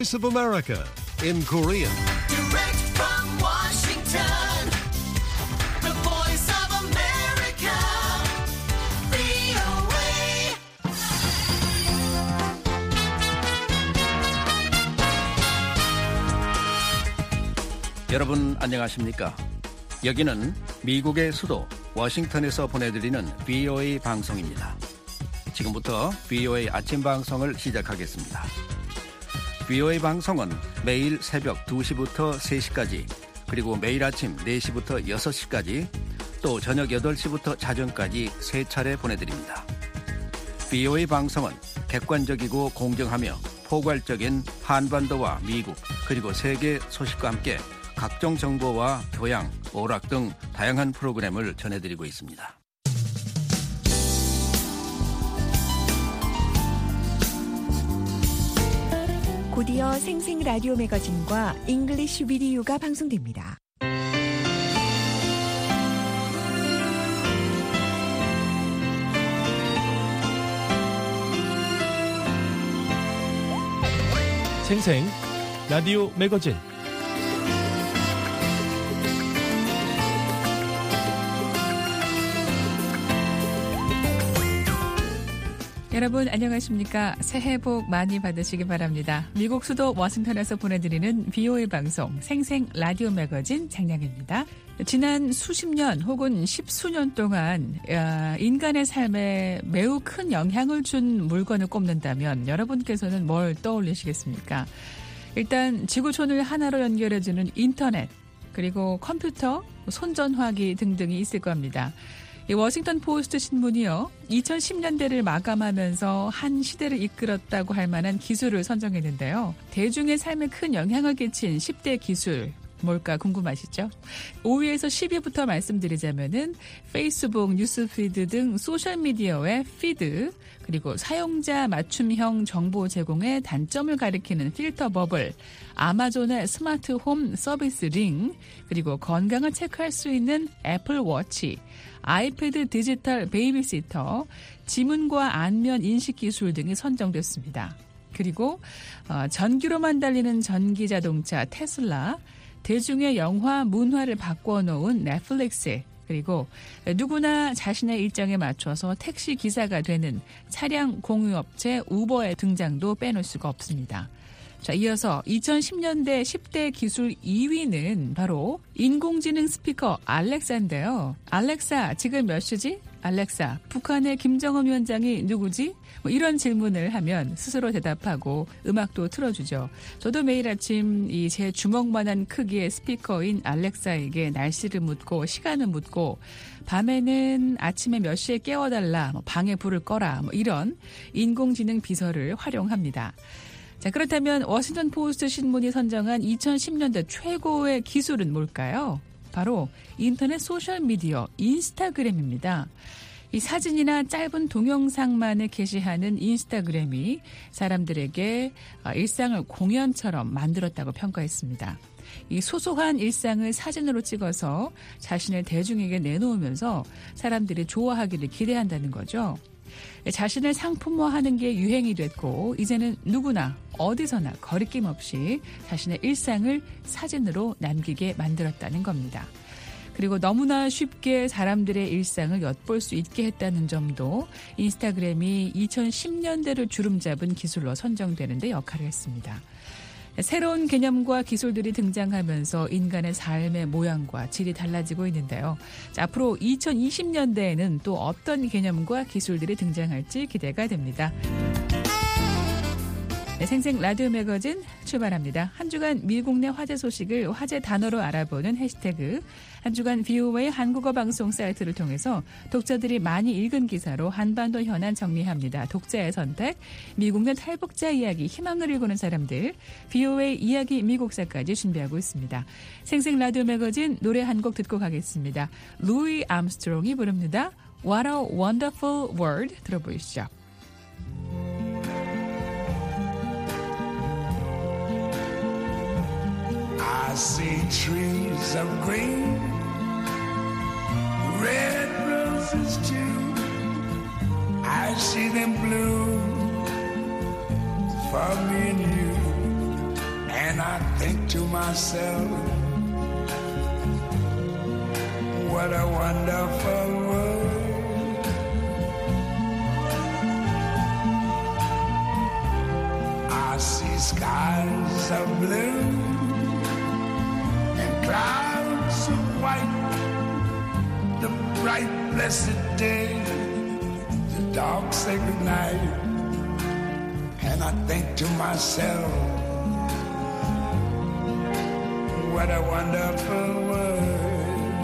Voice of America in Korean. Direct from Washington, the voice of America, VOA. 여러분 안녕하십니까? 여기는 미국의 수도 워싱턴에서 보내드리는 VOA 방송입니다. 지금부터 VOA 아침 방송을 시작하겠습니다. VOA 방송은 매일 새벽 2시부터 3시까지, 그리고 매일 아침 4시부터 6시까지, 또 저녁 8시부터 자정까지 3차례 보내드립니다. VOA 방송은 객관적이고 공정하며 포괄적인 한반도와 미국, 그리고 세계 소식과 함께 각종 정보와 교양, 오락 등 다양한 프로그램을 전해드리고 있습니다. 곧이어 생생 라디오 매거진과 잉글리쉬 비디오가 방송됩니다. 생생 라디오 매거진. 여러분 안녕하십니까? 새해 복 많이 받으시기 바랍니다. 미국 수도 워싱턴에서 보내드리는 VOA 방송 생생 라디오 매거진 장량입니다. 지난 수십 년 혹은 십수년 동안 인간의 삶에 매우 큰 영향을 준 물건을 꼽는다면 여러분께서는 뭘 떠올리시겠습니까? 일단 지구촌을 하나로 연결해주는 인터넷, 그리고 컴퓨터, 손전화기 등등이 있을 겁니다. 이 워싱턴 포스트 신문이요, 2010년대를 마감하면서 한 시대를 이끌었다고 할 만한 기술을 선정했는데요. 대중의 삶에 큰 영향을 끼친 10대 기술, 뭘까 궁금하시죠? 5위에서 10위부터 말씀드리자면은 페이스북, 뉴스피드 등 소셜미디어의 피드, 그리고 사용자 맞춤형 정보 제공의 단점을 가리키는 필터 버블, 아마존의 스마트 홈 서비스 링, 그리고 건강을 체크할 수 있는 애플 워치, 아이패드 디지털 베이비시터, 지문과 안면 인식 기술 등이 선정됐습니다. 그리고 전기로만 달리는 전기자동차 테슬라, 대중의 영화, 문화를 바꿔놓은 넷플릭스, 그리고 누구나 자신의 일정에 맞춰서 택시 기사가 되는 차량 공유업체 우버의 등장도 빼놓을 수가 없습니다. 자, 이어서 2010년대 10대 기술 2위는 바로 인공지능 스피커 알렉사인데요. 알렉사, 지금 몇 시지? 알렉사, 북한의 김정은 위원장이 누구지? 이런 질문을 하면 스스로 대답하고 음악도 틀어주죠. 저도 매일 아침 이 제 주먹만한 크기의 스피커인 알렉사에게 날씨를 묻고 시간을 묻고, 밤에는 아침에 몇 시에 깨워달라, 방에 불을 꺼라, 이런 인공지능 비서를 활용합니다. 자, 그렇다면 워싱턴 포스트 신문이 선정한 2010년대 최고의 기술은 뭘까요? 바로 인터넷 소셜미디어 인스타그램입니다. 이 사진이나 짧은 동영상만을 게시하는 인스타그램이 사람들에게 일상을 공연처럼 만들었다고 평가했습니다. 이 소소한 일상을 사진으로 찍어서 자신을 대중에게 내놓으면서 사람들이 좋아하기를 기대한다는 거죠. 자신을 상품화하는 게 유행이 됐고, 이제는 누구나 어디서나 거리낌 없이 자신의 일상을 사진으로 남기게 만들었다는 겁니다. 그리고 너무나 쉽게 사람들의 일상을 엿볼 수 있게 했다는 점도 인스타그램이 2010년대를 주름잡은 기술로 선정되는 데 역할을 했습니다. 새로운 개념과 기술들이 등장하면서 인간의 삶의 모양과 질이 달라지고 있는데요. 자, 앞으로 2020년대에는 또 어떤 개념과 기술들이 등장할지 기대가 됩니다. 네, 생생 라디오 매거진 출발합니다. 한 주간 미국 내 화제 소식을 화제 단어로 알아보는 해시태그, 한 주간 VOA 한국어 방송 사이트를 통해서 독자들이 많이 읽은 기사로 한반도 현안 정리합니다. 독자의 선택, 미국 내 탈북자 이야기, 희망을 일구는 사람들, VOA 이야기 미국사까지 준비하고 있습니다. 생생 라디오 매거진 노래 한 곡 듣고 가겠습니다. 루이 암스트롱이 부릅니다. What a Wonderful World. 들어보시죠. I see trees of green, red roses too. I see them bloom for me and you. And I think to myself, what a wonderful world. I see skies of blue and clouds of white, the bright blessed day, the dark sacred night. And I think to myself, what a wonderful world.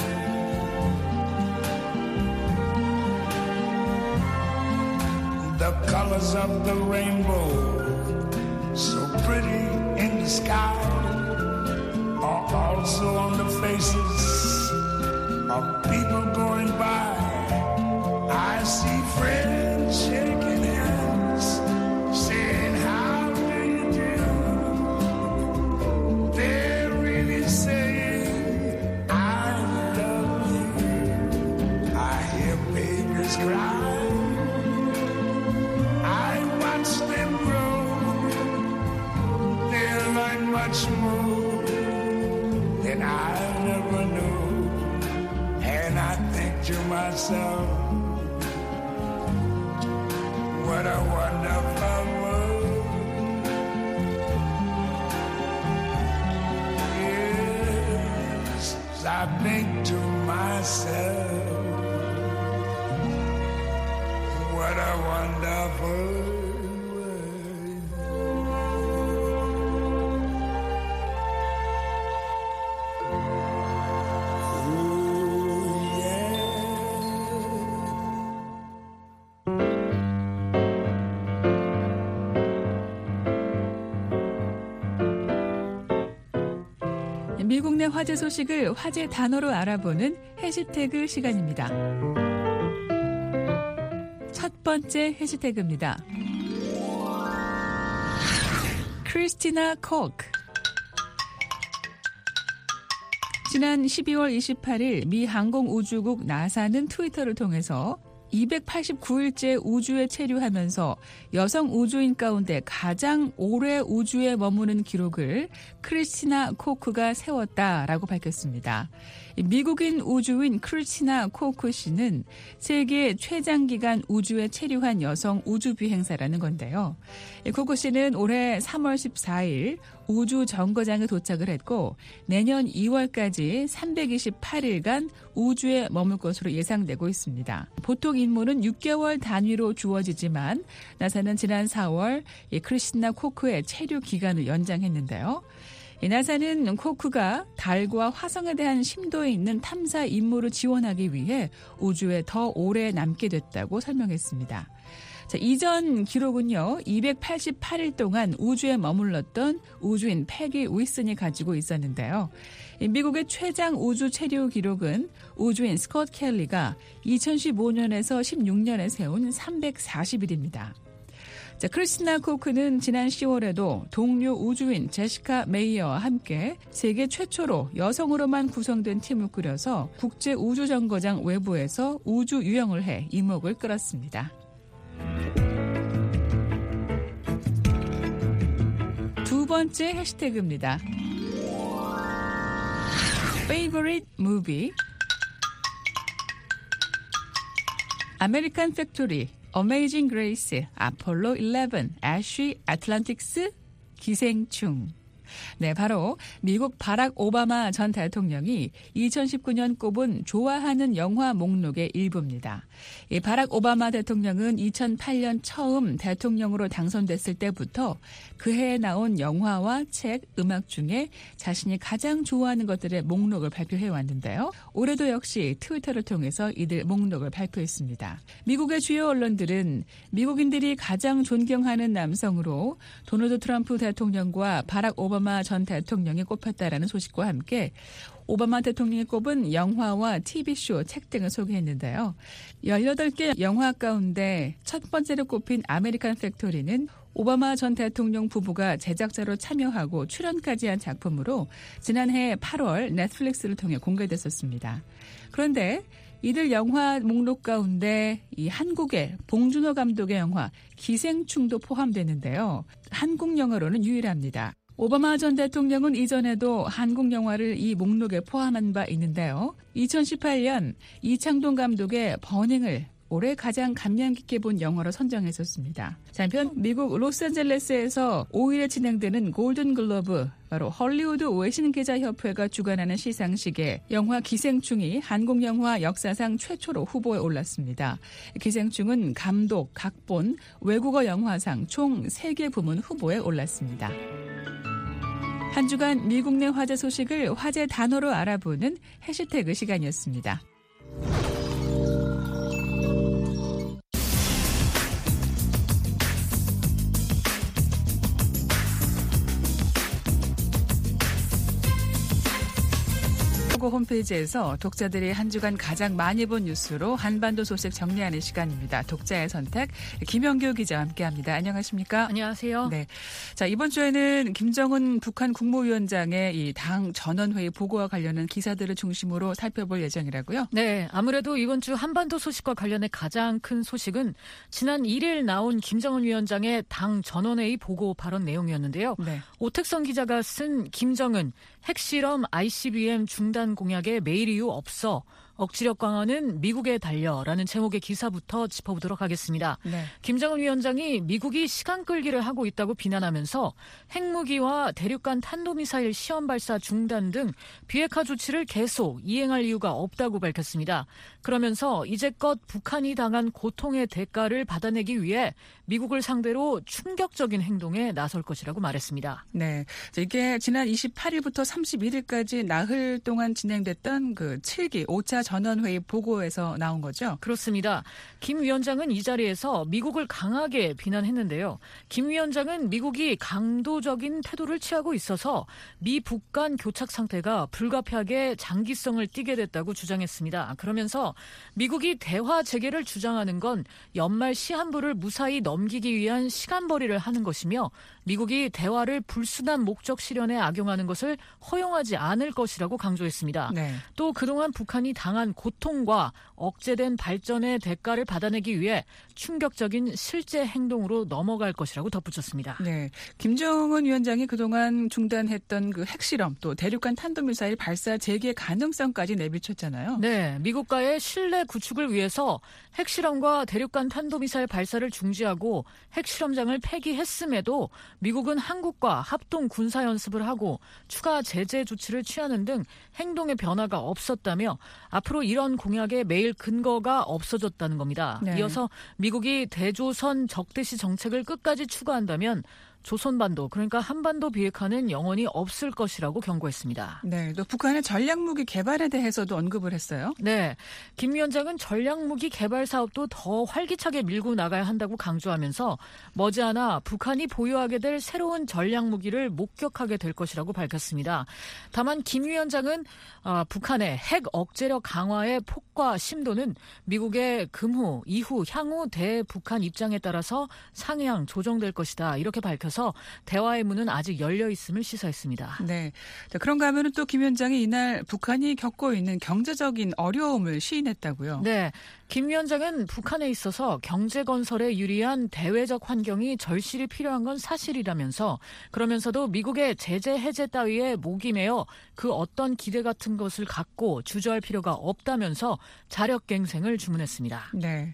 The colors of the rainbow, so pretty in the sky, are also on the faces of people going by. I see friends shaking hands, saying, how do you do? They're really saying, I love you. I hear babies cry. I watch them grow. They learn much more than I never knew. And I think to myself, what a wonderful world. Yes, I think to myself, what a wonderful world. Ooh, yeah. 미국 내 화제 소식을 화제 단어로 알아보는 해시태그 시간입니다. 첫 번째 해시태그입니다. 크리스티나 코크. 지난 12월 28일 미 항공우주국 나사는 트위터를 통해서 289일째 우주에 체류하면서 여성 우주인 가운데 가장 오래 우주에 머무는 기록을 크리스티나 코크가 세웠다라고 밝혔습니다. 미국인 우주인 크리스티나 코크 씨는 세계 최장기간 우주에 체류한 여성 우주비행사라는 건데요. 코크 씨는 올해 3월 14일 우주 정거장에 도착을 했고 내년 2월까지 328일간 우주에 머물 것으로 예상되고 있습니다. 보통 임무는 6개월 단위로 주어지지만 나사는 지난 4월 크리스티나 코크의 체류 기간을 연장했는데요. 나사는 코크가 달과 화성에 대한 심도에 있는 탐사 임무를 지원하기 위해 우주에 더 오래 남게 됐다고 설명했습니다. 자, 이전 기록은요, 288일 동안 우주에 머물렀던 우주인 패기 윌슨이 가지고 있었는데요. 미국의 최장 우주 체류 기록은 우주인 스콧 켈리가 2015년에서 16년에 세운 340일입니다. 자, 크리스티나 코크는 지난 10월에도 동료 우주인 제시카 메이어와 함께 세계 최초로 여성으로만 구성된 팀을 꾸려서 국제 우주정거장 외부에서 우주 유영을 해 이목을 끌었습니다. 두 번째 해시태그입니다. Favorite movie. 아메리칸 팩토리, 어메이징 그레이스, 아폴로 11, 애쉬 애틀란틱스, 기생충. 네, 바로 미국 바락 오바마 전 대통령이 2019년 꼽은 좋아하는 영화 목록의 일부입니다. 이 바락 오바마 대통령은 2008년 처음 대통령으로 당선됐을 때부터 그해에 나온 영화와 책, 음악 중에 자신이 가장 좋아하는 것들의 목록을 발표해 왔는데요. 올해도 역시 트위터를 통해서 이들 목록을 발표했습니다. 미국의 주요 언론들은 미국인들이 가장 존경하는 남성으로 도널드 트럼프 대통령과 바락 오바마 전 대통령이 꼽혔다라는 소식과 함께 오바마 대통령이 꼽은 영화와 TV쇼, 책 등을 소개했는데요. 18개 영화 가운데 첫 번째로 꼽힌 아메리칸 팩토리는 오바마 전 대통령 부부가 제작자로 참여하고 출연까지 한 작품으로 지난해 8월 넷플릭스를 통해 공개됐었습니다. 그런데 이들 영화 목록 가운데 이 한국의 봉준호 감독의 영화 기생충도 포함되는데요. 한국 영화로는 유일합니다. 오바마 전 대통령은 이전에도 한국 영화를 이 목록에 포함한 바 있는데요. 2018년 이창동 감독의 버닝을 올해 가장 감명 깊게 본 영화로 선정했었습니다. 한편 미국 로스앤젤레스에서 5일에 진행되는 골든글러브, 바로 헐리우드 외신기자협회가 주관하는 시상식에 영화 기생충이 한국 영화 역사상 최초로 후보에 올랐습니다. 기생충은 감독, 각본, 외국어 영화상 총 3개 부문 후보에 올랐습니다. 한 주간 미국 내 화제 소식을 화제 단어로 알아보는 해시태그 시간이었습니다. 홈페이지에서 독자들이 한 주간 가장 많이 본 뉴스로 한반도 소식 정리하는 시간입니다. 독자의 선택, 김영교 기자와 함께합니다. 안녕하십니까? 안녕하세요. 네, 자 이번 주에는 김정은 북한 국무위원장의 이 당 전원회의 보고와 관련한 기사들을 중심으로 살펴볼 예정이라고요? 네, 아무래도 이번 주 한반도 소식과 관련해 가장 큰 소식은 지난 1일 나온 김정은 위원장의 당 전원회의 보고 발언 내용이었는데요. 네. 오택성 기자가 쓴 김정은 핵실험 ICBM 중단 공약에 매일 이유 없어. 억지력 강화는 미국에 달려라는 제목의 기사부터 짚어보도록 하겠습니다. 네. 김정은 위원장이 미국이 시간 끌기를 하고 있다고 비난하면서 핵무기와 대륙간 탄도미사일 시험 발사 중단 등 비핵화 조치를 계속 이행할 이유가 없다고 밝혔습니다. 그러면서 이제껏 북한이 당한 고통의 대가를 받아내기 위해 미국을 상대로 충격적인 행동에 나설 것이라고 말했습니다. 네, 이게 지난 28일부터 31일까지 나흘 동안 진행됐던 그 7기 5차 전원회의 보고에서 나온 거죠? 그렇습니다. 김 위원장은 이 자리에서 미국을 강하게 비난했는데요. 김 위원장은 미국이 강도적인 태도를 취하고 있어서 미 북 간 교착 상태가 불가피하게 장기성을 띠게 됐다고 주장했습니다. 그러면서 미국이 대화 재개를 주장하는 건 연말 시한부를 무사히 넘기기 위한 시간벌이를 하는 것이며 미국이 대화를 불순한 목적 실현에 악용하는 것을 허용하지 않을 것이라고 강조했습니다. 네. 또 그동안 북한이 당한 고통과 억제된 발전의 대가를 받아내기 위해 충격적인 실제 행동으로 넘어갈 것이라고 덧붙였습니다. 네, 김정은 위원장이 그동안 중단했던 그 핵실험 또 대륙간 탄도미사일 발사 재개 가능성까지 내비쳤잖아요. 네, 미국과의 신뢰 구축을 위해서 핵실험과 대륙간 탄도미사일 발사를 중지하고 핵실험장을 폐기했음에도 미국은 한국과 합동 군사연습을 하고 추가 제재 조치를 취하는 등 행동의 변화가 없었다며 앞으로 이런 공약에 매일 근거가 없어졌다는 겁니다. 네. 이어서 미국이 대조선 적대시 정책을 끝까지 추구한다면 조선반도, 그러니까 한반도 비핵화는 영원히 없을 것이라고 경고했습니다. 네, 또 북한의 전략무기 개발에 대해서도 언급을 했어요. 네, 김 위원장은 전략무기 개발 사업도 더 활기차게 밀고 나가야 한다고 강조하면서 머지않아 북한이 보유하게 될 새로운 전략무기를 목격하게 될 것이라고 밝혔습니다. 다만 김 위원장은 북한의 핵 억제력 강화의 폭과 심도는 미국의 이후 향후 대북한 입장에 따라서 상향 조정될 것이다, 이렇게 밝혀서 대화의 문은 아직 열려 있음을 시사했습니다. 네, 자, 그런가 하면은 또 김 위원장이 이날 북한이 겪고 있는 경제적인 어려움을 시인했다고요. 네, 김 위원장은 북한에 있어서 경제 건설에 유리한 대외적 환경이 절실히 필요한 건 사실이라면서 그러면서도 미국의 제재 해제 따위에 목이 메어 그 어떤 기대 같은 것을 갖고 주저할 필요가 없다면서 자력갱생을 주문했습니다. 네,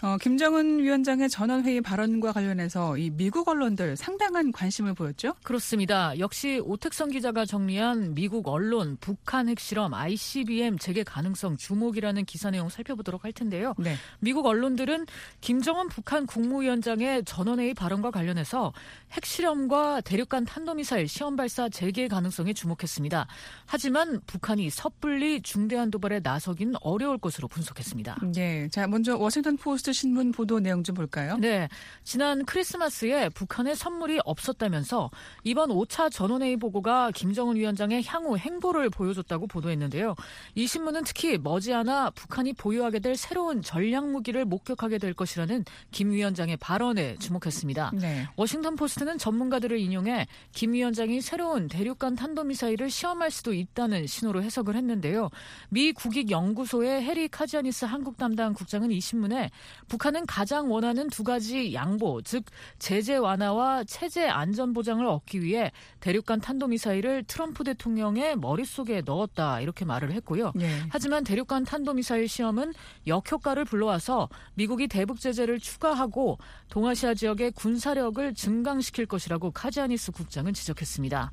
김정은 위원장의 전원회의 발언과 관련해서 이 미국 언론들 상당한 관심을 보였죠? 그렇습니다. 역시 오택성 기자가 정리한 미국 언론 북한 핵실험 ICBM 재개 가능성 주목이라는 기사 내용 살펴보도록 할 텐데요. 네. 미국 언론들은 김정은 북한 국무위원장의 전원회의 발언과 관련해서 핵실험과 대륙간 탄도미사일 시험 발사 재개 가능성에 주목했습니다. 하지만 북한이 섣불리 중대한 도발에 나서기는 어려울 것으로 분석했습니다. 네, 자 먼저 워싱턴 포스트 신문 보도 내용 좀 볼까요? 네, 지난 크리스마스에 북한의 선물이 없었다면서 이번 5차 전원회의 보고가 김정은 위원장의 향후 행보를 보여줬다고 보도했는데요. 이 신문은 특히 머지않아 북한이 보유하게 될 새로운 전략무기를 목격하게 될 것이라는 김 위원장의 발언에 주목했습니다. 네. 워싱턴 포스트는 전문가들을 인용해 김 위원장이 새로운 대륙간 탄도미사일을 시험할 수도 있다는 신호로 해석을 했는데요. 미 국익연구소의 해리 카지아니스 한국 담당 국장은 이 신문에 북한은 가장 원하는 두 가지 양보, 즉 제재 완화와 체제 안전 보장을 얻기 위해 대륙간 탄도미사일을 트럼프 대통령의 머릿속에 넣었다 이렇게 말을 했고요. 네. 하지만 대륙간 탄도미사일 시험은 역효과를 불러와서 미국이 대북 제재를 추가하고 동아시아 지역의 군사력을 증강시킬 것이라고 카지아니스 국장은 지적했습니다.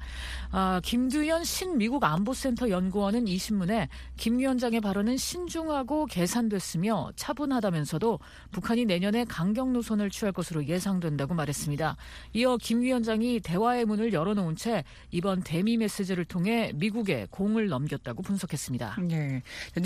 김두현 신미국 안보센터 연구원은 이 신문에 김 위원장의 발언은 신중하고 계산됐으며 차분하다면서도 북한이 내년에 강경 노선을 취할 것으로 예상된다고 말했습니다. 이어 김 위원장이 대화의 문을 열어놓은 채 이번 대미 메시지를 통해 미국에 공을 넘겼다고 분석했습니다. 네.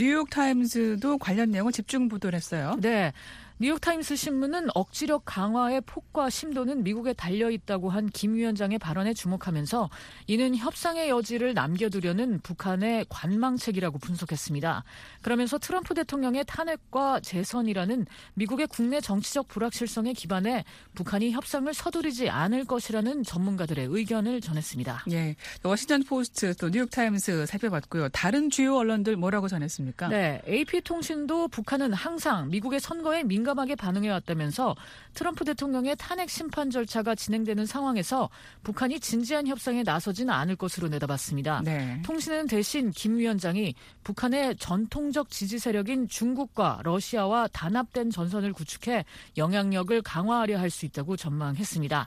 뉴욕타임즈도 관련 내용을 집중 보도를 했어요. 네. 뉴욕타임스 신문은 억지력 강화의 폭과 심도는 미국에 달려있다고 한 김 위원장의 발언에 주목하면서 이는 협상의 여지를 남겨두려는 북한의 관망책이라고 분석했습니다. 그러면서 트럼프 대통령의 탄핵과 재선이라는 미국의 국내 정치적 불확실성에 기반해 북한이 협상을 서두르지 않을 것이라는 전문가들의 의견을 전했습니다. 예, 워싱턴 포스트 또 뉴욕타임스 살펴봤고요. 다른 주요 언론들 뭐라고 전했습니까? 네, AP통신도 북한은 항상 미국의 선거에 민감하게 반응해왔다면서 트럼프 대통령의 탄핵 심판 절차가 진행되는 상황에서 북한이 진지한 협상에 나서지는 않을 것으로 내다봤습니다. 네. 통신은 대신 김 위원장이 북한의 전통적 지지 세력인 중국과 러시아와 단합된 전선을 구축해 영향력을 강화하려 할 수 있다고 전망했습니다.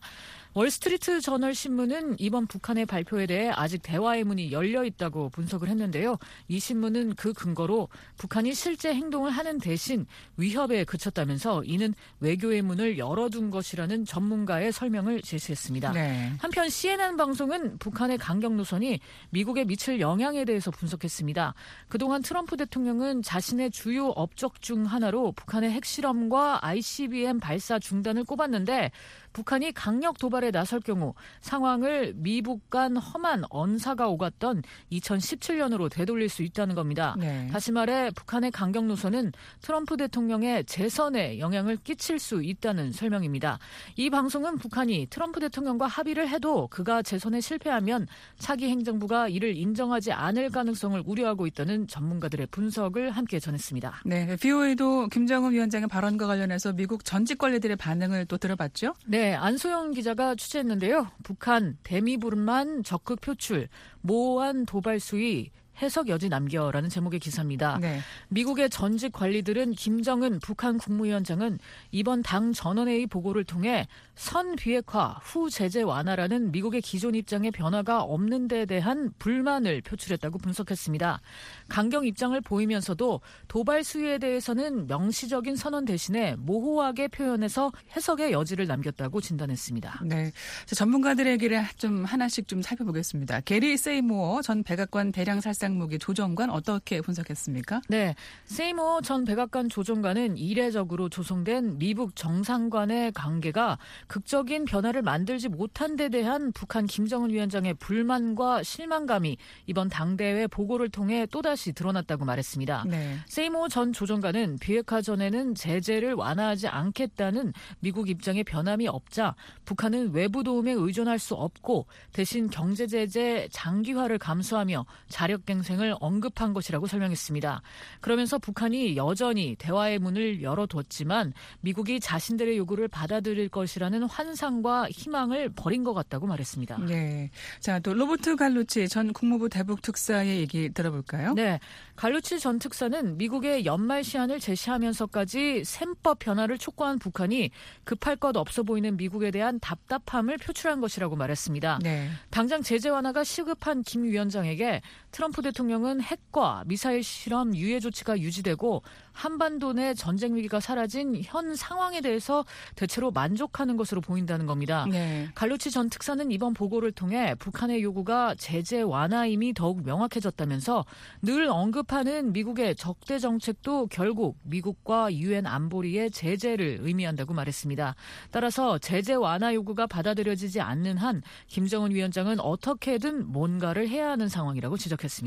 월스트리트 저널 신문은 이번 북한의 발표에 대해 아직 대화의 문이 열려 있다고 분석을 했는데요. 이 신문은 그 근거로 북한이 실제 행동을 하는 대신 위협에 그쳤다면서 이는 외교의 문을 열어둔 것이라는 전문가의 설명을 제시했습니다. 네. 한편 CNN 방송은 북한의 강경 노선이 미국에 미칠 영향에 대해서 분석했습니다. 그동안 트럼프 대통령은 자신의 주요 업적 중 하나로 북한의 핵실험과 ICBM 발사 중단을 꼽았는데 북한이 강력 도발에 나설 경우 상황을 미북 간 험한 언사가 오갔던 2017년으로 되돌릴 수 있다는 겁니다. 네. 다시 말해 북한의 강경 노선은 트럼프 대통령의 재선에 영향을 끼칠 수 있다는 설명입니다. 이 방송은 북한이 트럼프 대통령과 합의를 해도 그가 재선에 실패하면 차기 행정부가 이를 인정하지 않을 가능성을 우려하고 있다는 전문가들의 분석을 함께 전했습니다. 네, BOA도 김정은 위원장의 발언과 관련해서 미국 전직 관리들의 반응을 또 들어봤죠? 네, 안소영 기자가 취재했는데요. 북한 대미불만 적극 표출, 모호한 도발 수위, 해석 여지 남겨라는 제목의 기사입니다. 네. 미국의 전직 관리들은 김정은 북한 국무위원장은 이번 당 전원회의 보고를 통해 선 비핵화, 후 제재 완화라는 미국의 기존 입장에 변화가 없는 데 대한 불만을 표출했다고 분석했습니다. 강경 입장을 보이면서도 도발 수위에 대해서는 명시적인 선언 대신에 모호하게 표현해서 해석의 여지를 남겼다고 진단했습니다. 네, 전문가들의 얘기를 좀 하나씩 좀 살펴보겠습니다. 게리 세이모어 전 백악관 대량 살상무기 조정관 어떻게 분석했습니까? 네, 세이모어 전 백악관 조정관은 이례적으로 조성된 미북 정상간의 관계가 극적인 변화를 만들지 못한 데 대한 북한 김정은 위원장의 불만과 실망감이 이번 당대회 보고를 통해 또다시 드러났다고 말했습니다. 네. 세이모어 전 조정관은 비핵화 전에는 제재를 완화하지 않겠다는 미국 입장에 변함이 없자 북한은 외부 도움에 의존할 수 없고 대신 경제 제재 장기화를 감수하며 자력갱생을 언급한 것이라고 설명했습니다. 그러면서 북한이 여전히 대화의 문을 열어뒀지만 미국이 자신들의 요구를 받아들일 것이라는 환상과 희망을 버린 것 같다고 말했습니다. 네. 자, 또 로버트 갈루치 전 국무부 대북 특사의 얘기 들어볼까요? 네. 갈루치 전 특사는 미국의 연말 시한을 제시하면서까지 셈법 변화를 촉구한 북한이 급할 것 없어 보이는 미국에 대한 답답함을 표출한 것이라고 말했습니다. 네. 당장 제재 완화가 시급한 김 위원장에게 트럼프 대통령은 핵과 미사일 실험 유예 조치가 유지되고 한반도 내 전쟁 위기가 사라진 현 상황에 대해서 대체로 만족하는 것으로 보인다는 겁니다. 네. 갈루치 전 특사는 이번 보고를 통해 북한의 요구가 제재 완화임이 더욱 명확해졌다면서 늘 언급하는 미국의 적대 정책도 결국 미국과 유엔 안보리의 제재를 의미한다고 말했습니다. 따라서 제재 완화 요구가 받아들여지지 않는 한 김정은 위원장은 어떻게든 뭔가를 해야 하는 상황이라고 지적했습니다.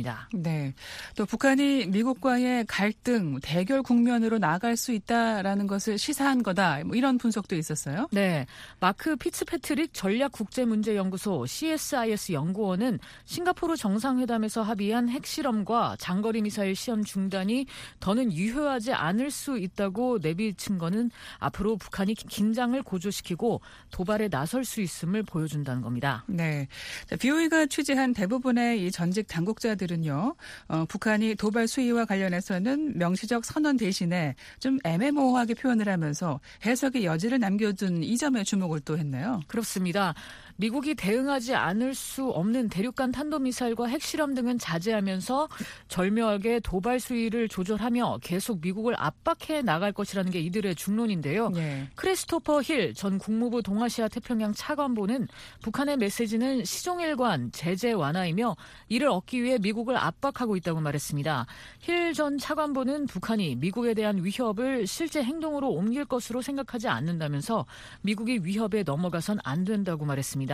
말했습니다. 네. 또 북한이 미국과의 갈등, 대결 국면으로 나아갈 수 있다라는 것을 시사한 거다. 뭐 이런 분석도 있었어요. 네. 마크 피츠패트릭 전략국제문제연구소 CSIS 연구원은 싱가포르 정상회담에서 합의한 핵실험과 장거리 미사일 시험 중단이 더는 유효하지 않을 수 있다고 내비친 거는 앞으로 북한이 긴장을 고조시키고 도발에 나설 수 있음을 보여준다는 겁니다. 네. BOE가 취재한 대부분의 이 전직 당국자들은요, 북한이 도발 수위와 관련해서는 명시적 선언 대신에 좀 애매모호하게 표현을 하면서 해석의 여지를 남겨둔 이 점에 주목을 또 했네요. 그렇습니다. 미국이 대응하지 않을 수 없는 대륙간 탄도미사일과 핵실험 등은 자제하면서 절묘하게 도발 수위를 조절하며 계속 미국을 압박해 나갈 것이라는 게 이들의 중론인데요. 네. 크리스토퍼 힐 전 국무부 동아시아 태평양 차관보는 북한의 메시지는 시종일관 제재 완화이며 이를 얻기 위해 미국을 압박하고 있다고 말했습니다. 힐 전 차관보는 북한이 미국에 대한 위협을 실제 행동으로 옮길 것으로 생각하지 않는다면서 미국이 위협에 넘어가선 안 된다고 말했습니다.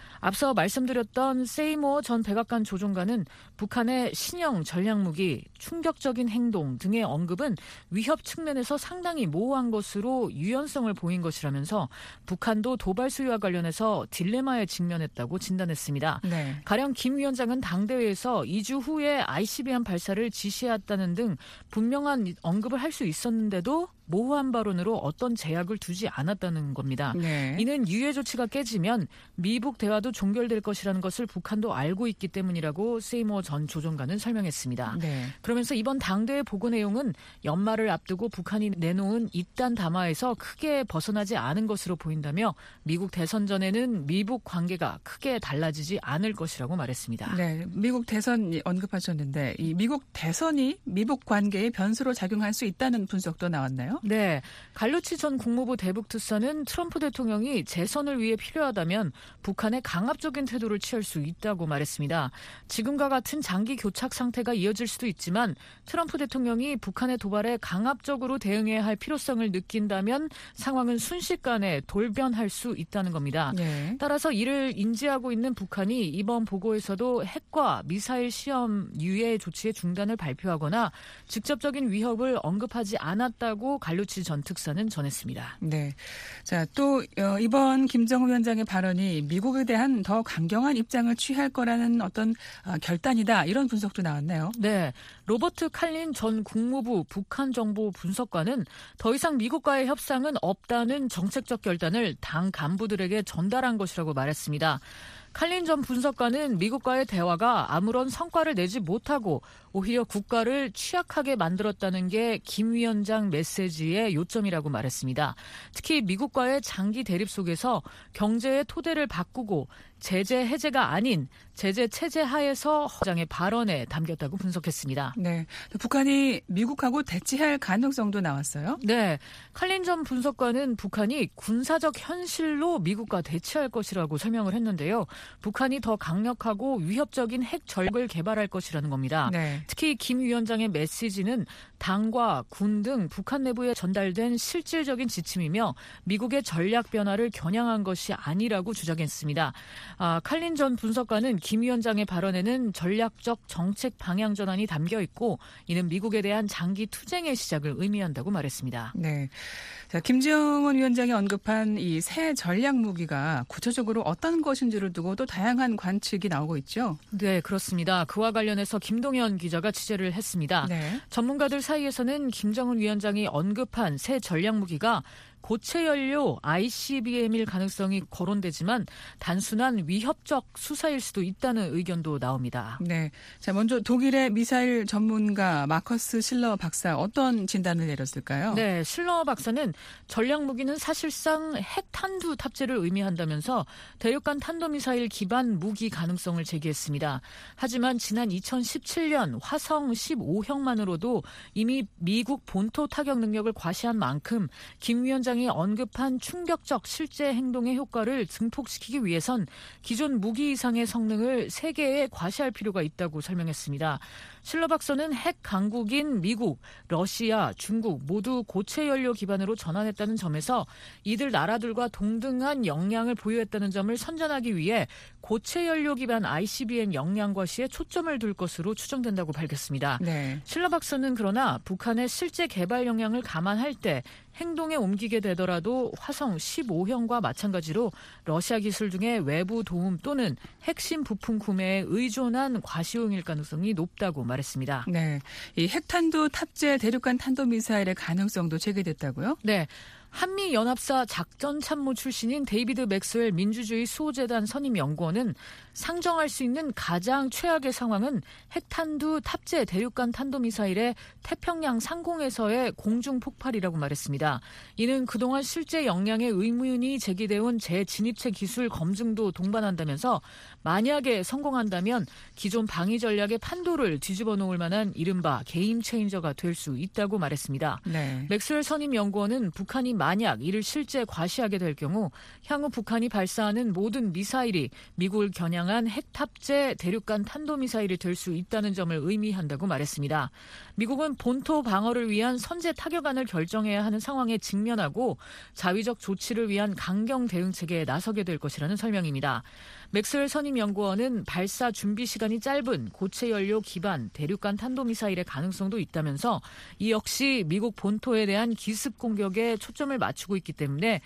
앞서 말씀드렸던 세이모어 전 백악관 조종관은 북한의 신형 전략무기, 충격적인 행동 등의 언급은 위협 측면에서 상당히 모호한 것으로 유연성을 보인 것이라면서 북한도 도발 수위와 관련해서 딜레마에 직면했다고 진단했습니다. 네. 가령 김 위원장은 당대회에서 2주 후에 ICBM 발사를 지시했다는 등 분명한 언급을 할 수 있었는데도 모호한 발언으로 어떤 제약을 두지 않았다는 겁니다. 네. 이는 유예 조치가 깨지면 미북 대화도 종결될 것이라는 것을 북한도 알고 있기 때문이라고 세이모어 전 조종관은 설명했습니다. 네. 그러면서 이번 당대회 보고 내용은 연말을 앞두고 북한이 내놓은 입단 담화에서 크게 벗어나지 않은 것으로 보인다며 미국 대선 전에는 미북 관계가 크게 달라지지 않을 것이라고 말했습니다. 네, 미국 대선 언급하셨는데 이 미국 대선이 미북 관계의 변수로 작용할 수 있다는 분석도 나왔나요? 네. 갈루치 전 국무부 대북특사는 트럼프 대통령이 재선을 위해 필요하다면 북한에 강압적인 태도를 취할 수 있다고 말했습니다. 지금과 같은 장기 교착 상태가 이어질 수도 있지만 트럼프 대통령이 북한의 도발에 강압적으로 대응해야 할 필요성을 느낀다면 상황은 순식간에 돌변할 수 있다는 겁니다. 네. 따라서 이를 인지하고 있는 북한이 이번 보고에서도 핵과 미사일 시험 유예 조치의 중단을 발표하거나 직접적인 위협을 언급하지 않았다고 갈루치 전 특사는 전했습니다. 네. 자, 또 이번 김정은 위원장의 발언이 미국에 대한 더 강경한 입장을 취할 거라는 어떤 결단이다. 이런 분석도 나왔네요. 네. 로버트 칼린 전 국무부 북한정보 분석관은 더 이상 미국과의 협상은 없다는 정책적 결단을 당 간부들에게 전달한 것이라고 말했습니다. 칼린 전 분석관은 미국과의 대화가 아무런 성과를 내지 못하고 오히려 국가를 취약하게 만들었다는 게 김 위원장 메시지의 요점이라고 말했습니다. 특히 미국과의 장기 대립 속에서 경제의 토대를 바꾸고 제재 해제가 아닌 제재 체제 하에서 허장의 발언에 담겼다고 분석했습니다. 네. 북한이 미국하고 대치할 가능성도 나왔어요? 네. 칼린 전 분석관은 북한이 군사적 현실로 미국과 대치할 것이라고 설명을 했는데요. 북한이 더 강력하고 위협적인 핵 전력을 개발할 것이라는 겁니다. 네. 특히 김 위원장의 메시지는 당과 군 등 북한 내부에 전달된 실질적인 지침이며 미국의 전략 변화를 겨냥한 것이 아니라고 주장했습니다. 칼린 전 분석관은 김 위원장의 발언에는 전략적 정책 방향 전환이 담겨 있고 이는 미국에 대한 장기 투쟁의 시작을 의미한다고 말했습니다. 네. 자, 김정은 위원장이 언급한 이 새 전략 무기가 구체적으로 어떤 것인지를 두고 또 다양한 관측이 나오고 있죠. 네, 그렇습니다. 그와 관련해서 김동현 기자가 취재를 했습니다. 네. 전문가들 사이에서는 김정은 위원장이 언급한 새 전략 무기가 고체 연료 ICBM일 가능성이 거론되지만 단순한 위협적 수사일 수도 있다는 의견도 나옵니다. 네. 자, 먼저 독일의 미사일 전문가 마커스 실러 박사 어떤 진단을 내렸을까요? 네, 실러 박사는 전략 무기는 사실상 핵탄두 탑재를 의미한다면서 대륙간 탄도미사일 기반 무기 가능성을 제기했습니다. 하지만 지난 2017년 화성 15형만으로도 이미 미국 본토 타격 능력을 과시한 만큼 김 위원장 위원장이 언급한 충격적 실제 행동의 효과를 증폭시키기 위해선 기존 무기 이상의 성능을 세계에 과시할 필요가 있다고 설명했습니다. 실러 박사는 핵 강국인 미국, 러시아, 중국 모두 고체 연료 기반으로 전환했다는 점에서 이들 나라들과 동등한 역량을 보유했다는 점을 선전하기 위해 고체 연료 기반 ICBM 역량 과시에 초점을 둘 것으로 추정된다고 밝혔습니다. 네. 실러 박사는 그러나 북한의 실제 개발 역량을 감안할 때 행동에 옮기게 되더라도 화성 15형과 마찬가지로 러시아 기술 중에 외부 도움 또는 핵심 부품 구매에 의존한 과시용일 가능성이 높다고 말했습니다. 네. 이 핵탄두 탑재 대륙간 탄도미사일의 가능성도 제기됐다고요? 네. 한미연합사 작전참모 출신인 데이비드 맥스웰 민주주의 수호재단 선임연구원은 상정할 수 있는 가장 최악의 상황은 핵탄두 탑재 대륙간 탄도미사일의 태평양 상공에서의 공중폭발이라고 말했습니다. 이는 그동안 실제 역량의 의문이 제기되온 재진입체 기술 검증도 동반한다면서 만약에 성공한다면 기존 방위 전략의 판도를 뒤집어 놓을 만한 이른바 게임 체인저가 될 수 있다고 말했습니다. 네. 맥스웰 선임연구원은 북한이 만약 이를 실제 과시하게 될 경우 향후 북한이 발사하는 모든 미사일이 미국을 겨냥한 핵 탑재 대륙간 탄도미사일이 될 수 있다는 점을 의미한다고 말했습니다. 미국은 본토 방어를 위한 선제 타격안을 결정해야 하는 상황에 직면하고 자위적 조치를 위한 강경 대응 체계에 나서게 될 것이라는 설명입니다. 맥스웰 선임연구원은 발사 준비 시간이 짧은 고체 연료 기반 대륙간 탄도미사일의 가능성도 있다면서 이 역시 미국 본토에 대한 기습 공격에 초점을 맞추고 있기 때문에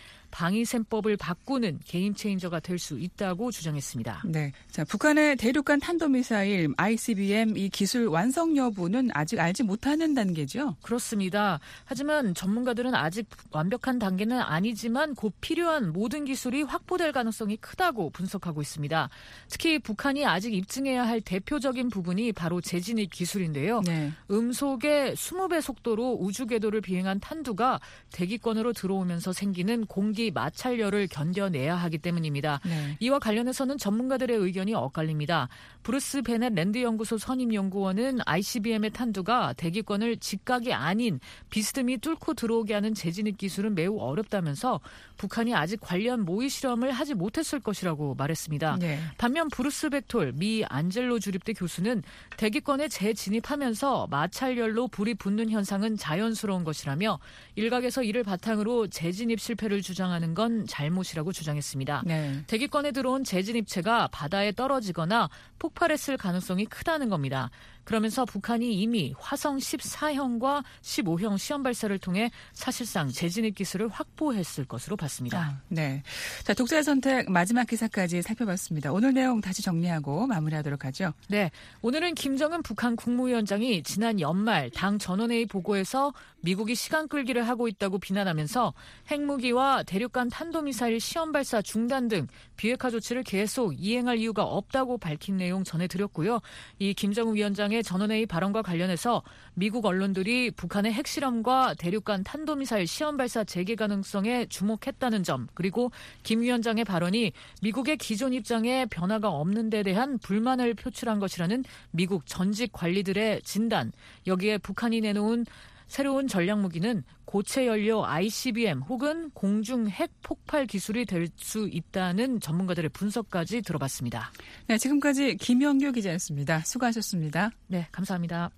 방위셈법을 바꾸는 게임 체인저가 될 수 있다고 주장했습니다. 네. 자, 북한의 대륙간 탄도미사일 ICBM 이 기술 완성 여부는 아직 알지 못하는 단계죠? 그렇습니다. 하지만 전문가들은 아직 완벽한 단계는 아니지만 곧 필요한 모든 기술이 확보될 가능성이 크다고 분석하고 있습니다. 특히 북한이 아직 입증해야 할 대표적인 부분이 바로 재진입 기술인데요. 네. 음속의 20배 속도로 우주 궤도를 비행한 탄두가 대기권으로 들어오면서 생기는 공기 마찰열을 견뎌내야 하기 때문입니다. 네. 이와 관련해서는 전문가들의 의견이 엇갈립니다. 브루스 베넷 랜드연구소 선임연구원은 ICBM의 탄두가 대기권을 직각이 아닌 비스듬히 뚫고 들어오게 하는 재진입 기술은 매우 어렵다면서 북한이 아직 관련 모의 실험을 하지 못했을 것이라고 말했습니다. 네. 반면 브루스 벡톨 미 안젤로 주립대 교수는 대기권에 재진입하면서 마찰열로 불이 붙는 현상은 자연스러운 것이라며 일각에서 이를 바탕으로 재진입 실패를 주장하는 건 잘못이라고 주장했습니다. 네. 대기권에 들어온 재진입체가 바다에 떨어지거나 폭발했을 가능성이 크다는 겁니다. 그러면서 북한이 이미 화성 14형과 15형 시험 발사를 통해 사실상 재진입 기술을 확보했을 것으로 봤습니다. 네. 자, 독자의 선택 마지막 기사까지 살펴봤습니다. 오늘 내용 다시 정리하고 마무리하도록 하죠. 네. 오늘은 김정은 북한 국무위원장이 지난 연말 당 전원회의 보고에서 미국이 시간 끌기를 하고 있다고 비난하면서 핵무기와 대륙간 탄도미사일 시험 발사 중단 등 비핵화 조치를 계속 이행할 이유가 없다고 밝힌 내용 전해드렸고요. 이 김정은 위원장의 전원회의 발언과 관련해서 미국 언론들이 북한의 핵실험과 대륙간 탄도미사일 시험 발사 재개 가능성에 주목했다는 점, 그리고 김 위원장의 발언이 미국의 기존 입장에 변화가 없는 데 대한 불만을 표출한 것이라는 미국 전직 관리들의 진단, 여기에 북한이 내놓은 새로운 전략무기는 고체 연료 ICBM 혹은 공중 핵 폭발 기술이 될 수 있다는 전문가들의 분석까지 들어봤습니다. 네, 지금까지 김영규 기자였습니다. 수고하셨습니다. 네, 감사합니다.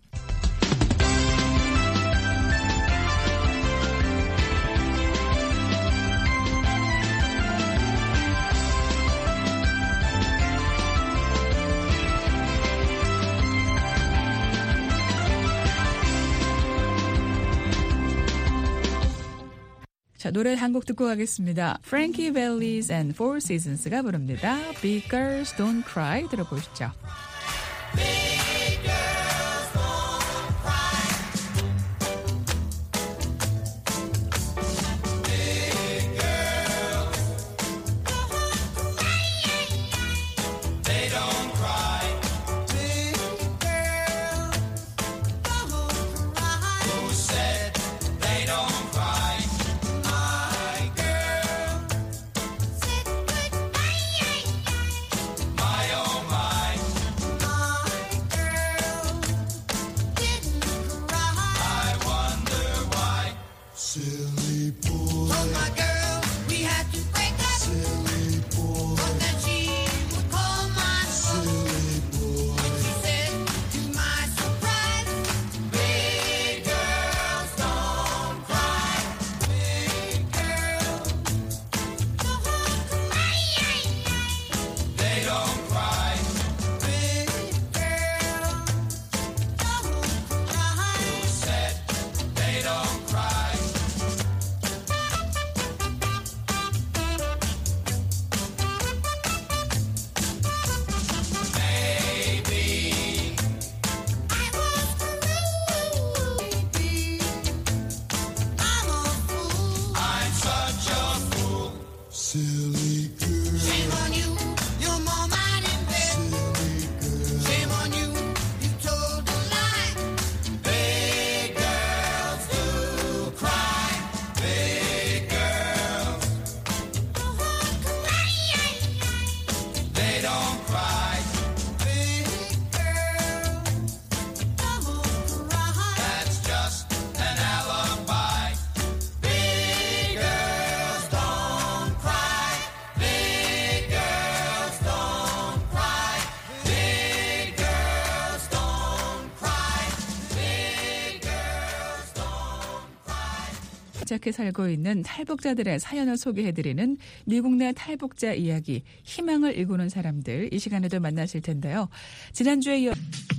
자, 노래 한 곡 듣고 가겠습니다. Frankie Vallis and Four Seasons가 부릅니다. Big Girls Don't Cry 들어보시죠. 안착해 살고 있는 탈북자들의 사연을 소개해드리는 미국 내 탈북자 이야기, 희망을 일구는 사람들, 이 시간에도 만나실 텐데요. 지난주에 이어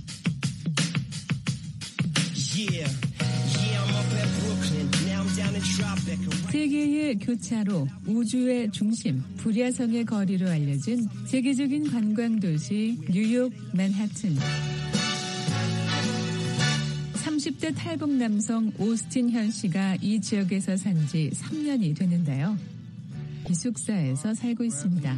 세계의 교차로, 우주의 중심, 불야성의 거리로 알려진 세계적인 관광도시 뉴욕 맨하튼. 30대 탈북 남성 오스틴 현 씨가 이 지역에서 산 지 3년이 되는데요. 기숙사에서 살고 있습니다.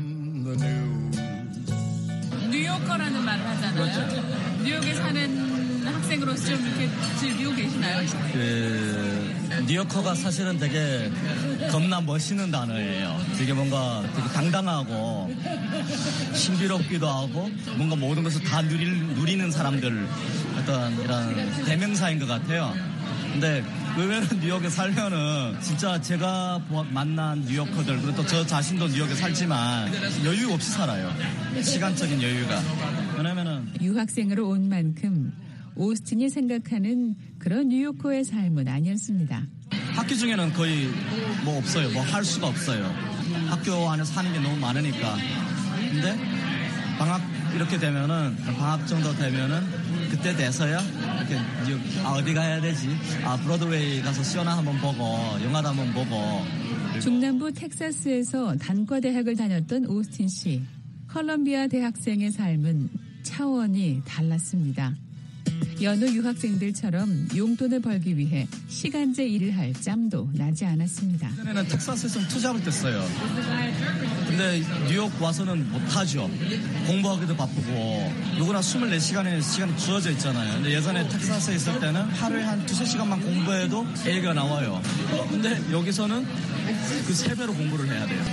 뉴요커라는 말을 하잖아요. 그렇죠. 뉴욕에 사는 학생으로서 좀 이렇게 즐기고 계시나요? 뉴요커가 사실은 되게 겁나 멋있는 단어예요. 되게 뭔가 되게 당당하고 신비롭기도 하고 뭔가 모든 것을 다 누리는 사람들 어떤 이런 대명사인 것 같아요. 근데 의외로 뉴욕에 살면은 진짜 제가 만난 뉴요커들, 그리고 또 저 자신도 뉴욕에 살지만 여유 없이 살아요. 시간적인 여유가. 왜냐면은 유학생으로 온 만큼 오스틴이 생각하는 그런 뉴요커의 삶은 아니었습니다. 학교 중에는 거의 뭐 없어요. 뭐 할 수가 없어요. 학교 안에서 하는 게 너무 많으니까. 근데 방학 이렇게 되면은, 방학 정도 되면은 그때 돼서야 이렇게 뉴욕, 어디 가야 되지? 브로드웨이 가서 시어나 한번 보고 영화도 한번 보고. 중남부 텍사스에서 단과대학을 다녔던 오스틴 씨. 컬럼비아 대학생의 삶은 차원이 달랐습니다. 여느 유학생들처럼 용돈을 벌기 위해 시간제 일을 할 짬도 나지 않았습니다. 예전에는 텍사스에서 투잡을 뗐어요. 근데 뉴욕 와서는 못하죠. 공부하기도 바쁘고 누구나 24시간의 시간이 주어져 있잖아요. 근데 예전에 텍사스에 있을 때는 하루에 한 2-3시간만 공부해도 A가 나와요. 근데 여기서는 그 3배로 공부를 해야 돼요.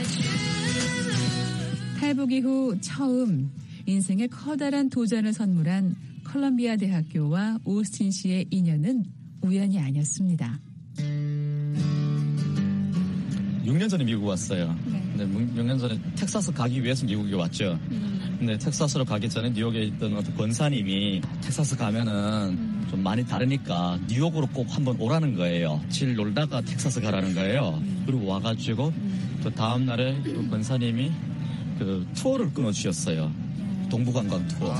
탈북 이후 처음 인생의 커다란 도전을 선물한 컬럼비아 대학교와 오스틴 씨의 인연은 우연이 아니었습니다. 6년 전에 미국 왔어요. 근데 6년 전에 텍사스 가기 위해서 미국에 왔죠. 근데 텍사스로 가기 전에 뉴욕에 있던 어떤 권사님이 텍사스 가면은 좀 많이 다르니까 뉴욕으로 꼭 한번 오라는 거예요. 7일 놀다가 텍사스 가라는 거예요. 그리고 와가지고 또 다음 날에 그 권사님이 그 투어를 끊어주셨어요. 동부관광 투어.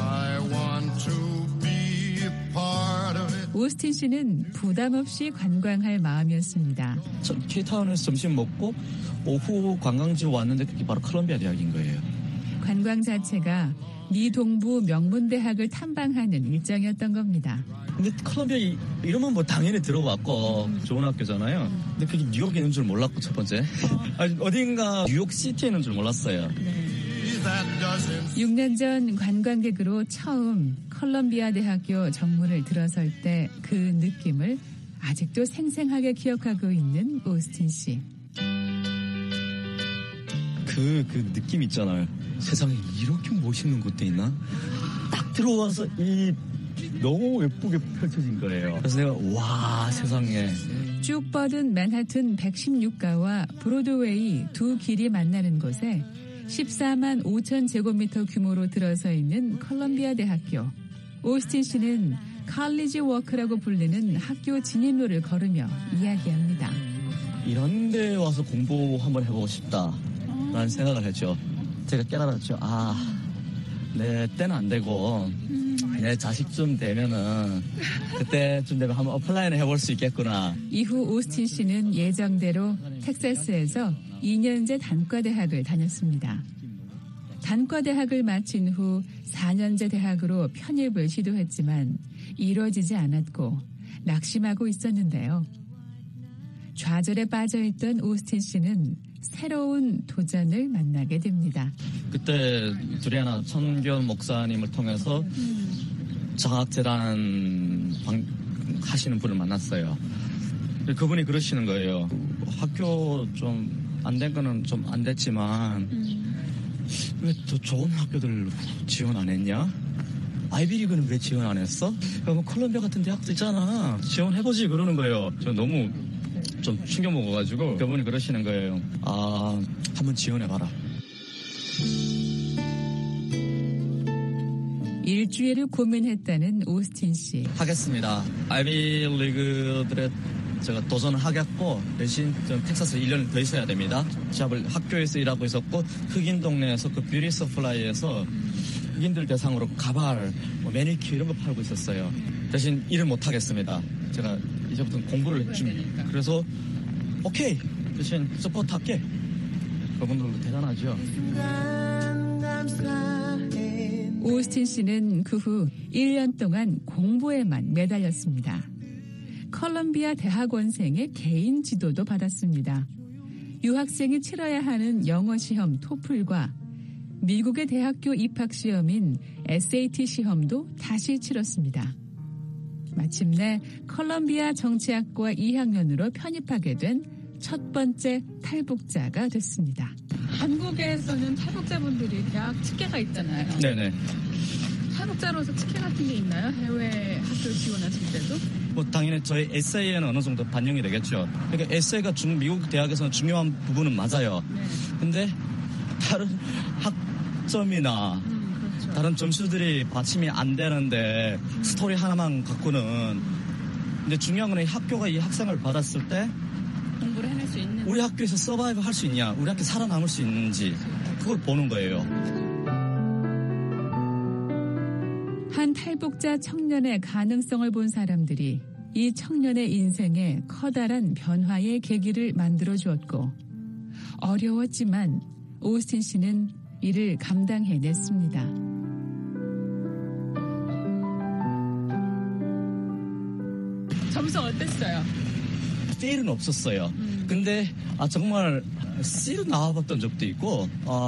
오스틴 씨는 부담 없이 관광할 마음이었습니다. 케이타운에서 점심 먹고 오후 관광지로 왔는데 그게 바로 컬럼비아 대학인 거예요. 관광 자체가 미 동부 명문대학을 탐방하는 일정이었던 겁니다. 근데 컬럼비아 이름은 뭐 당연히 들어봤고 좋은 학교잖아요. 근데 그게 뉴욕에 있는 줄 몰랐고 첫 번째. 어딘가 뉴욕시티에 있는 줄 몰랐어요. 6년 전 관광객으로 처음 컬럼비아 대학교 정문을 들어설 때 그 느낌을 아직도 생생하게 기억하고 있는 오스틴 씨. 그 느낌 있잖아요. 세상에 이렇게 멋있는 곳도 있나? 딱 들어와서 너무 예쁘게 펼쳐진 거예요. 그래서 내가 와 세상에. 쭉 뻗은 맨하튼 116가와 브로드웨이 두 길이 만나는 곳에 14만 5천 제곱미터 규모로 들어서 있는 컬럼비아 대학교. 오스틴 씨는 칼리지 워크라고 불리는 학교 진입로를 걸으며 이야기합니다. 이런 데 와서 공부 한번 해보고 싶다라는 생각을 했죠. 제가 깨달았죠. 내 때는 안 되고 내 자식쯤 되면은 그때쯤 되면 한번 어플라이를 해볼 수 있겠구나. 이후 오스틴 씨는 예정대로 텍사스에서 2년제 단과대학을 다녔습니다. 단과대학을 마친 후 4년제 대학으로 편입을 시도했지만 이루어지지 않았고 낙심하고 있었는데요. 좌절에 빠져있던 오스틴 씨는 새로운 도전을 만나게 됩니다. 그때 주리아나 천견 목사님을 통해서 장학재단 하시는 분을 만났어요. 그분이 그러시는 거예요. 학교 좀 안 된 거는 좀 안 됐지만 왜 더 좋은 학교들 지원 안 했냐? 아이비리그는 왜 지원 안 했어? 그럼 컬럼비아 같은 대학도 있잖아. 지원해보지 그러는 거예요. 저 너무 좀 충격 먹어가지고 그분이 그러시는 거예요. 한번 지원해봐라. 일주일을 고민했다는 오스틴 씨. 하겠습니다. 아이비리그들의 제가 도전하겠고 대신 좀 텍사스 1년 더 있어야 됩니다. 시합을 학교에서 일하고 있었고 흑인 동네에서 그 뷰티 서플라이에서 흑인들 대상으로 가발, 매니큐어 이런 거 팔고 있었어요. 대신 일을 못 하겠습니다. 제가 이제부터는 공부를 좀 그래서 오케이 대신 서포트 할게. 그분들도 대단하죠. 오스틴 씨는 그 후 1년 동안 공부에만 매달렸습니다. 컬럼비아 대학원생의 개인 지도도 받았습니다. 유학생이 치러야 하는 영어 시험 토플과 미국의 대학교 입학 시험인 SAT 시험도 다시 치렀습니다. 마침내 컬럼비아 정치학과 2학년으로 편입하게 된 첫 번째 탈북자가 됐습니다. 한국에서는 탈북자분들이 대학 특혜가 있잖아요. 네네. 탈북자로서 특혜 같은 게 있나요? 해외 학교 지원하실 때도? 뭐 당연히 저희 에세이에는 어느 정도 반영이 되겠죠. 그러니까 에세이가 미국 대학에서는 중요한 부분은 맞아요. 네. 근데 다른 학점이나 그렇죠. 다른 점수들이 받침이 안 되는데 스토리 하나만 갖고는 근데 중요한 건 학교가 이 학생을 받았을 때 공부를 해낼 수 있는 우리 학교에서 서바이브 할 수 있냐, 우리 학교 살아남을 수 있는지 그걸 보는 거예요. 한 탈북자 청년의 가능성을 본 사람들이 이 청년의 인생에 커다란 변화의 계기를 만들어 주었고 어려웠지만 오스틴 씨는 이를 감당해냈습니다. 점수 어땠어요? 페일은 없었어요. 근데 정말 C로 나와봤던 적도 있고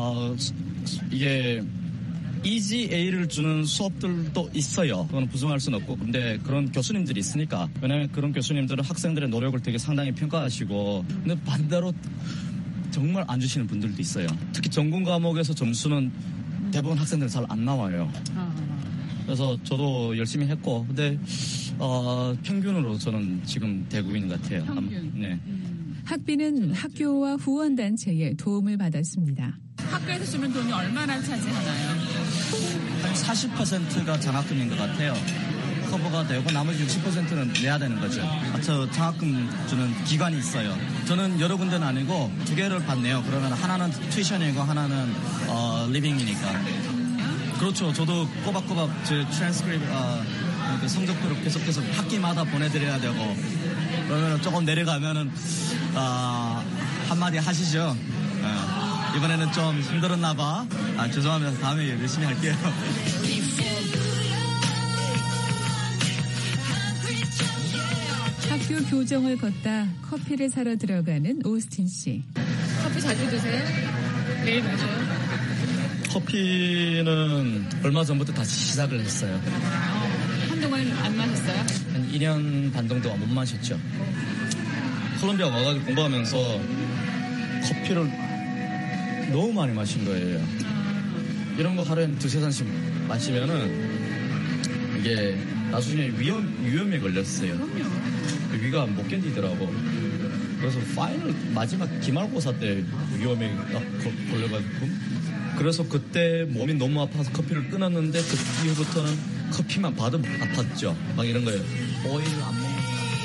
이게 Easy A를 주는 수업들도 있어요. 그건 부정할 수는 없고 근데 그런 교수님들이 있으니까 왜냐하면 그런 교수님들은 학생들의 노력을 되게 상당히 평가하시고 근데 반대로 정말 안 주시는 분들도 있어요. 특히 전공 과목에서 점수는 대부분 학생들은 잘 안 나와요. 그래서 저도 열심히 했고 근데 평균으로 저는 지금 되고 있는 것 같아요. 평균. 네. 학비는 학교와 후원단체의 도움을 받았습니다. 학교에서 주는 돈이 얼마나 차지하나요? 한 40%가 장학금인 것 같아요. 커버가 되고 나머지 60%는 내야 되는 거죠. 저 장학금 주는 기관이 있어요. 저는 여러 군데는 아니고 2개를 받네요. 그러면 하나는 튜이션이고 하나는 리빙이니까. 그렇죠. 저도 꼬박꼬박 제 트랜스크립트 성적표를 계속해서 학기마다 보내드려야 되고 그러면 조금 내려가면은 한마디 하시죠. 이번에는 좀 힘들었나 봐. 죄송합니다. 다음에 열심히 할게요. 학교 교정을 걷다 커피를 사러 들어가는 오스틴 씨. 커피 자주 드세요? 매일 마셔요? 커피는 얼마 전부터 다시 시작을 했어요. 한동안 안 마셨어요? 한 2년 반 정도 못 마셨죠. 콜롬비아 와가지고 공부하면서 커피를 너무 많이 마신 거예요. 이런 거 하루에 2-3잔씩 마시면은 이게 나중에 위험에 걸렸어요. 위가 못 견디더라고. 그래서 파이널 마지막 기말고사 때 위험에 딱 걸려가지고 그래서 그때 몸이 너무 아파서 커피를 끊었는데 그 이후부터는 커피만 받으면 아팠죠. 막 이런 거예요. 오일 안 먹는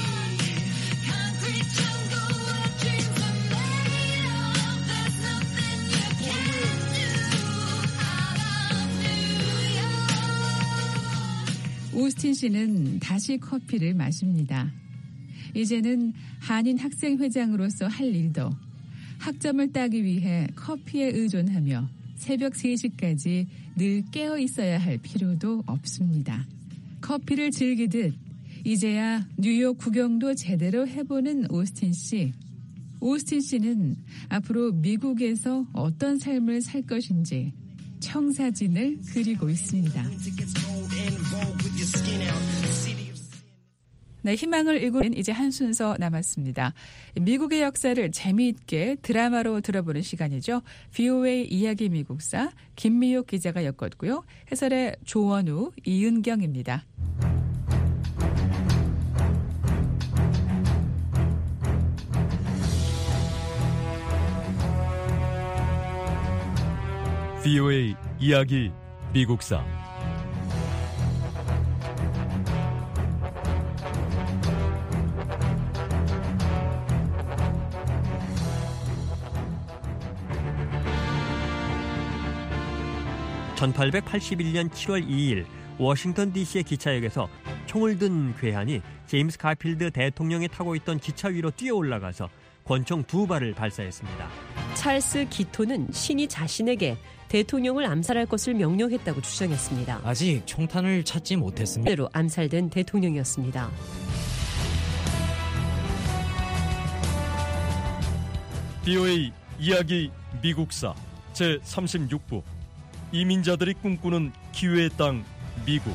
오스틴 씨는 다시 커피를 마십니다. 이제는 한인 학생회장으로서 할 일도 학점을 따기 위해 커피에 의존하며 새벽 3시까지 늘 깨어 있어야 할 필요도 없습니다. 커피를 즐기듯 이제야 뉴욕 구경도 제대로 해보는 오스틴 씨. 오스틴 씨는 앞으로 미국에서 어떤 삶을 살 것인지 청사진을 그리고 있습니다. 네, 희망을 일구는 이제 한 순서 남았습니다. 미국의 역사를 재미있게 드라마로 들어보는 시간이죠. VOA 이야기 미국사 김미옥 기자가 엮었고요. 해설의 조원우, 이은경입니다. VOA 이야기 미국사 1881년 7월 2일 워싱턴 DC의 기차역에서 총을 든 괴한이 제임스 가필드 대통령이 타고 있던 기차 위로 뛰어 올라가서 권총 2발을 발사했습니다. 찰스 기토는 신이 자신에게 대통령을 암살할 것을 명령했다고 주장했습니다. 아직 총탄을 찾지 못했습니다. 그대로 암살된 대통령이었습니다. BOA 이야기 미국사 제36부 이민자들이 꿈꾸는 기회의 땅 미국.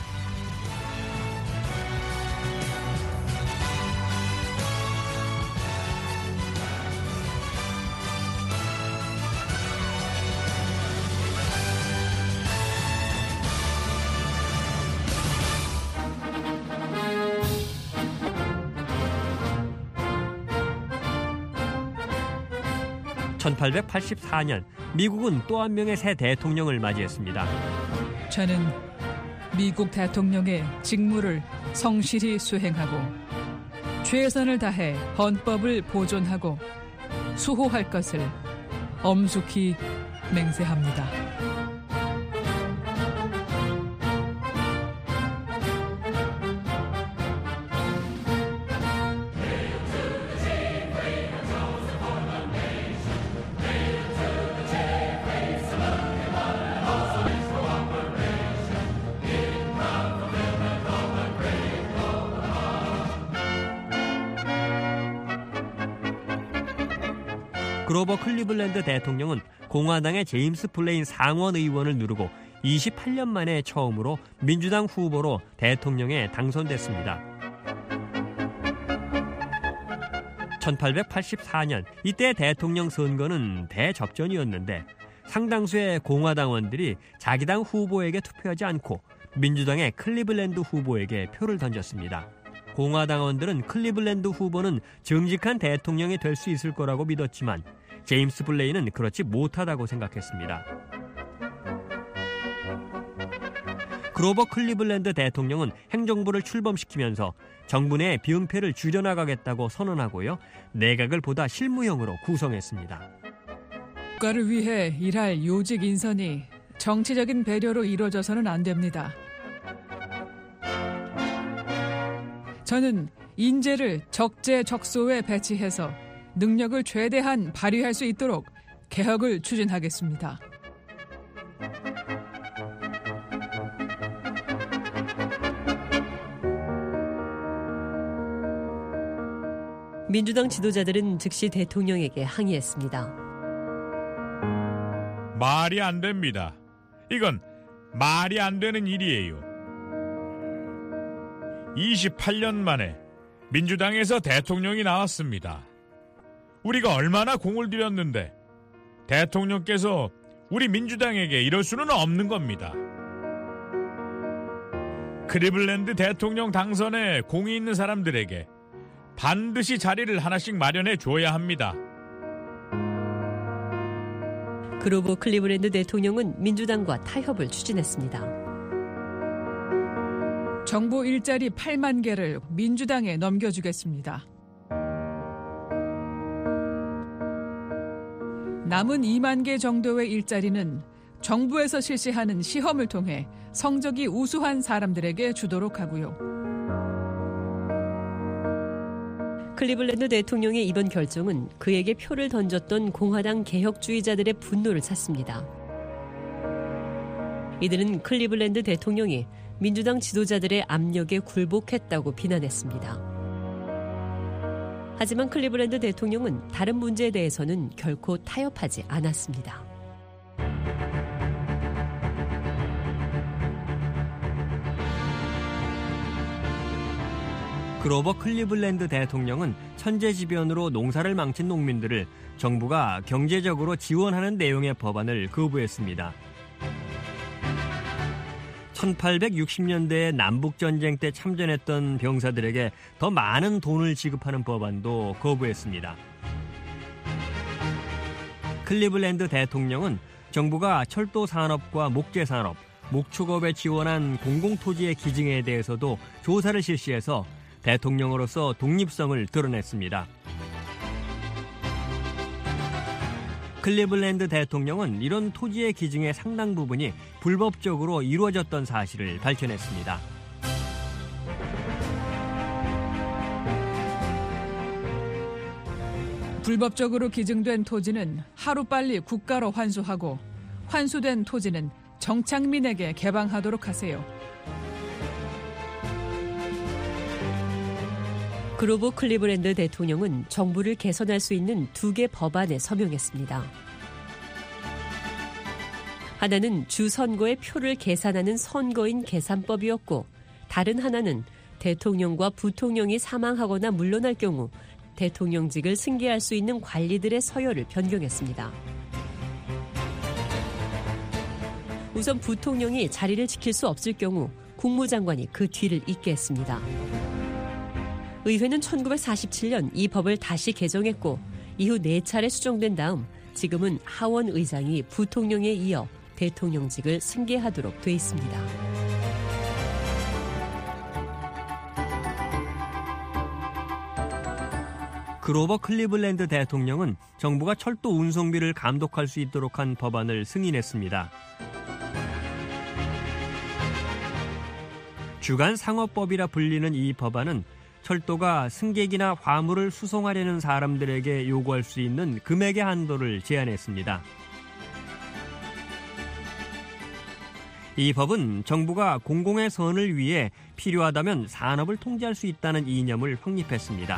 (1884년) 미국은 또 한 명의 새 대통령을 맞이했습니다. 저는 미국 대통령의 직무를 성실히 수행하고 최선을 다해 헌법을 보존하고 수호할 것을 엄숙히 맹세합니다. 그로버 클리블랜드 대통령은 공화당의 제임스 블레인 상원 의원을 누르고 28년 만에 처음으로 민주당 후보로 대통령에 당선됐습니다. 1884년 이때 대통령 선거는 대접전이었는데 상당수의 공화당원들이 자기 당 후보에게 투표하지 않고 민주당의 클리블랜드 후보에게 표를 던졌습니다. 공화당원들은 클리블랜드 후보는 정직한 대통령이 될 수 있을 거라고 믿었지만 제임스 블레인은 그렇지 못하다고 생각했습니다. 그로버 클리블랜드 대통령은 행정부를 출범시키면서 정부 내 비응패를 줄여나가겠다고 선언하고요. 내각을 보다 실무형으로 구성했습니다. 국가를 위해 일할 요직 인선이 정치적인 배려로 이루어져서는 안 됩니다. 저는 인재를 적재적소에 배치해서 능력을 최대한 발휘할 수 있도록 개혁을 추진하겠습니다. 민주당 지도자들은 즉시 대통령에게 항의했습니다. 말이 안 됩니다. 이건 말이 안 되는 일이에요. 28년 만에 민주당에서 대통령이 나왔습니다. 우리가 얼마나 공을 들였는데 대통령께서 우리 민주당에게 이럴 수는 없는 겁니다. 클리블랜드 대통령 당선에 공이 있는 사람들에게 반드시 자리를 하나씩 마련해 줘야 합니다. 그로버 클리블랜드 대통령은 민주당과 타협을 추진했습니다. 정부 일자리 8만 개를 민주당에 넘겨주겠습니다. 남은 2만 개 정도의 일자리는 정부에서 실시하는 시험을 통해 성적이 우수한 사람들에게 주도록 하고요. 클리블랜드 대통령의 이번 결정은 그에게 표를 던졌던 공화당 개혁주의자들의 분노를 샀습니다. 이들은 클리블랜드 대통령이 민주당 지도자들의 압력에 굴복했다고 비난했습니다. 하지만 클리블랜드 대통령은 다른 문제에 대해서는 결코 타협하지 않았습니다. 그로버 클리블랜드 대통령은 천재지변으로 농사를 망친 농민들을 정부가 경제적으로 지원하는 내용의 법안을 거부했습니다. 1860년대에 남북전쟁 때 참전했던 병사들에게 더 많은 돈을 지급하는 법안도 거부했습니다. 클리블랜드 대통령은 정부가 철도산업과 목재산업, 목축업에 지원한 공공토지의 기증에 대해서도 조사를 실시해서 대통령으로서 독립성을 드러냈습니다. 클리블랜드 대통령은 이런 토지의 기증의 상당 부분이 불법적으로 이루어졌던 사실을 밝혀냈습니다. 불법적으로 기증된 토지는 하루빨리 국가로 환수하고 환수된 토지는 정착민에게 개방하도록 하세요. 그로버 클리블랜드 대통령은 정부를 개선할 수 있는 2개 법안에 서명했습니다. 하나는 주 선거의 표를 계산하는 선거인 계산법이었고, 다른 하나는 대통령과 부통령이 사망하거나 물러날 경우 대통령직을 승계할 수 있는 관리들의 서열을 변경했습니다. 우선 부통령이 자리를 지킬 수 없을 경우 국무장관이 그 뒤를 잇게 했습니다. 의회는 1947년 이 법을 다시 개정했고, 이후 4차례 수정된 다음 지금은 하원 의장이 부통령에 이어 대통령직을 승계하도록 돼 있습니다. 그로버 클리블랜드 대통령은 정부가 철도 운송비를 감독할 수 있도록 한 법안을 승인했습니다. 주간 상업법이라 불리는 이 법안은 철도가 승객이나 화물을 수송하려는 사람들에게 요구할 수 있는 금액의 한도를 제한했습니다. 이 법은 정부가 공공의 선을 위해 필요하다면 산업을 통제할 수 있다는 이념을 확립했습니다.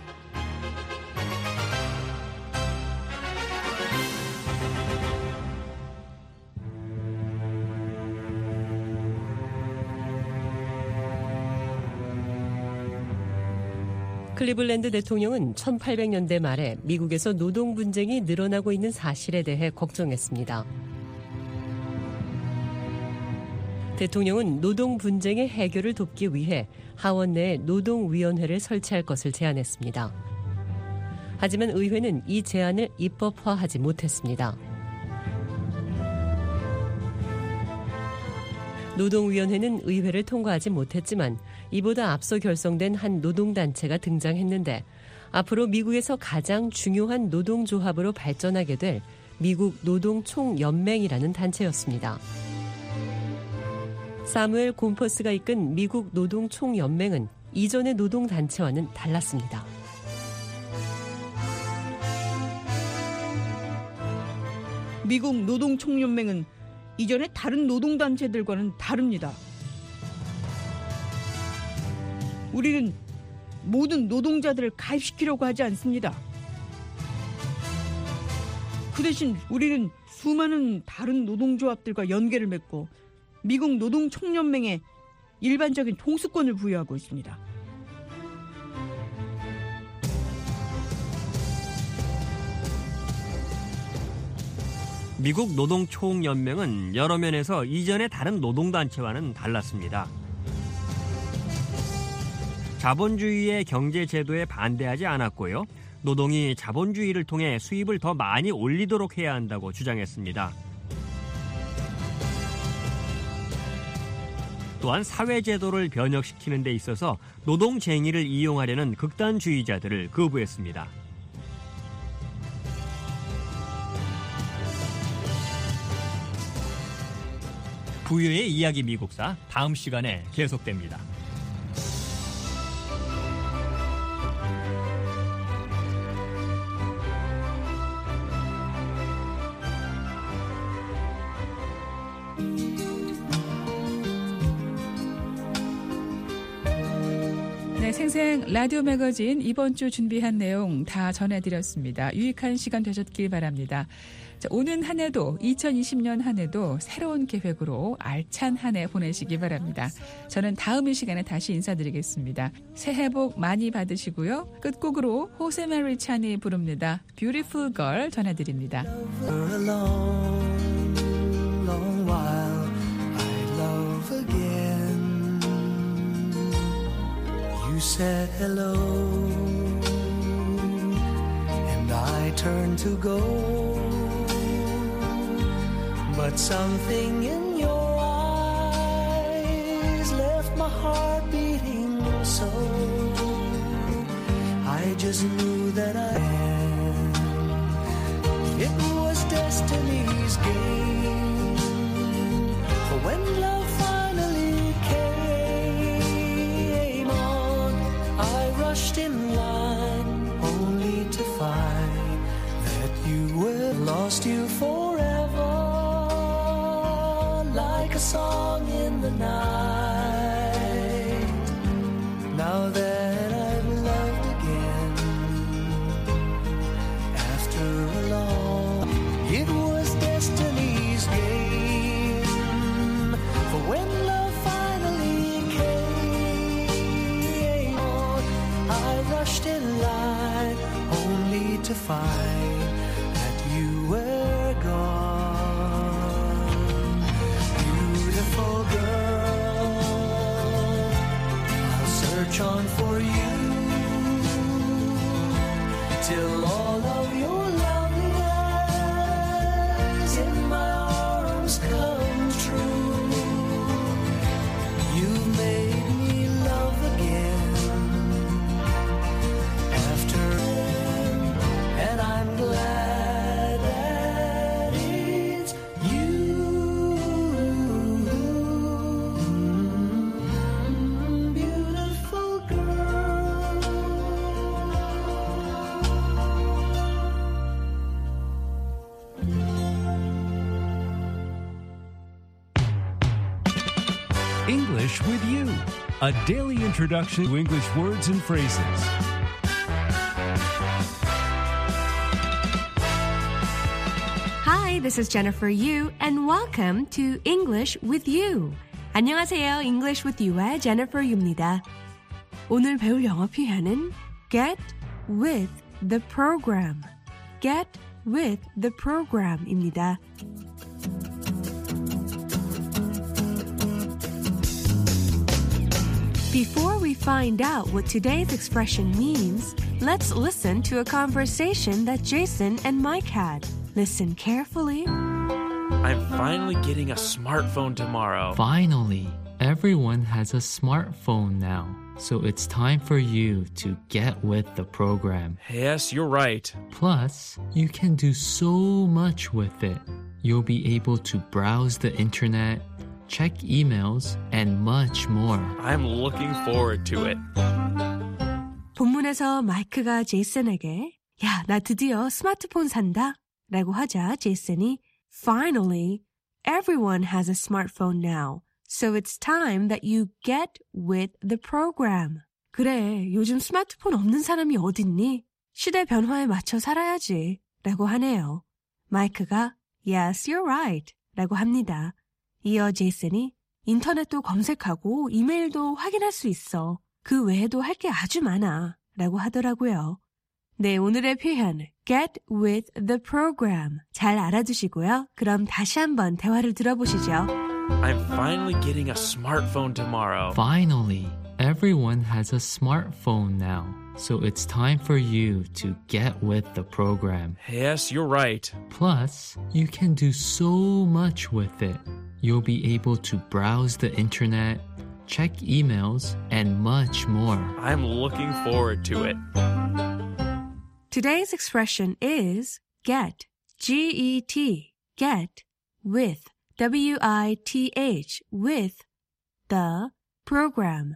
클리블랜드 대통령은 1800년대 말에 미국에서 노동 분쟁이 늘어나고 있는 사실에 대해 걱정했습니다. 대통령은 노동 분쟁의 해결을 돕기 위해 하원 내에 노동위원회를 설치할 것을 제안했습니다. 하지만 의회는 이 제안을 입법화하지 못했습니다. 노동위원회는 의회를 통과하지 못했지만 이보다 앞서 결성된 한 노동단체가 등장했는데, 앞으로 미국에서 가장 중요한 노동조합으로 발전하게 될 미국 노동총연맹이라는 단체였습니다. 사무엘 곰퍼스가 이끈 미국 노동총연맹은 이전의 노동단체와는 달랐습니다. 미국 노동총연맹은 이전의 다른 노동단체들과는 다릅니다. 우리는 모든 노동자들을 가입시키려고 하지 않습니다. 그 대신 우리는 수많은 다른 노동조합들과 연계를 맺고 미국 노동총연맹에 일반적인 통수권을 부여하고 있습니다. 미국 노동총연맹은 여러 면에서 이전의 다른 노동단체와는 달랐습니다. 자본주의의 경제제도에 반대하지 않았고요. 노동이 자본주의를 통해 수입을 더 많이 올리도록 해야 한다고 주장했습니다. 또한 사회제도를 변혁시키는 데 있어서 노동쟁의를 이용하려는 극단주의자들을 거부했습니다. 부유의 이야기 미국사, 다음 시간에 계속됩니다. 네, 생생 라디오 매거진 이번 주 준비한 내용 다 전해드렸습니다. 유익한 시간 되셨길 바랍니다. 자, 오는 한 해도 2020년 한 해도 새로운 계획으로 알찬 한 해 보내시기 바랍니다. 저는 다음 이 시간에 다시 인사드리겠습니다. 새해 복 많이 받으시고요. 끝곡으로 호세 메리 찬이 부릅니다. Beautiful Girl 전해드립니다. For a long, long while I love again. You said hello and I turned to go. But something in your eyes left my heart beating so. I just knew that it was destiny's game. When love finally came on, I rushed in line only to find that you were lost you forever, like a song in the night. Now that I've loved again, after a long, it was destiny's game. For when love finally came on, I rushed in line only to find that you were gone. Beautiful girl, I'll search on for you till all of your loveliness in my arms come true. You've made me love again after, and I'm glad that it's you. Beautiful girl. English with You, a daily introduction to English words and phrases. Hi, this is Jennifer Yu, and welcome to English with You. 안녕하세요, English with You의 Jennifer Yu입니다. 오늘 배울 영어 표현은 get with the program. get with the program입니다. Before we find out what today's expression means, let's listen to a conversation that Jason and Mike had. Listen carefully. I'm finally getting a smartphone tomorrow. Finally, everyone has a smartphone now, so it's time for you to get with the program. Yes, you're right. Plus, you can do so much with it. You'll be able to browse the internet, check emails, and much more. I'm looking forward to it. 본문에서 마이크가 제이슨에게 야, 나 드디어 스마트폰 산다 라고 하자 제이슨이 Finally, everyone has a smartphone now. So it's time that you get with the program. 그래, 요즘 스마트폰 없는 사람이 어딨니? 시대 변화에 맞춰 살아야지 라고 하네요. 마이크가 Yes, you're right 라고 합니다. 이어 제이슨이 인터넷도 검색하고 이메일도 확인할 수 있어. 그 외에도 할 게 아주 많아 라고 하더라고요. 네, 오늘의 표현 get with the program 잘 알아두시고요. 그럼 다시 한번 대화를 들어보시죠. I'm finally getting a smartphone tomorrow. Finally, everyone has a smartphone now. So it's time for you to get with the program. Yes, you're right. Plus, you can do so much with it. You'll be able to browse the internet, check emails, and much more. I'm looking forward to it. Today's expression is get, G-E-T, get, with, W-I-T-H, with, the, program,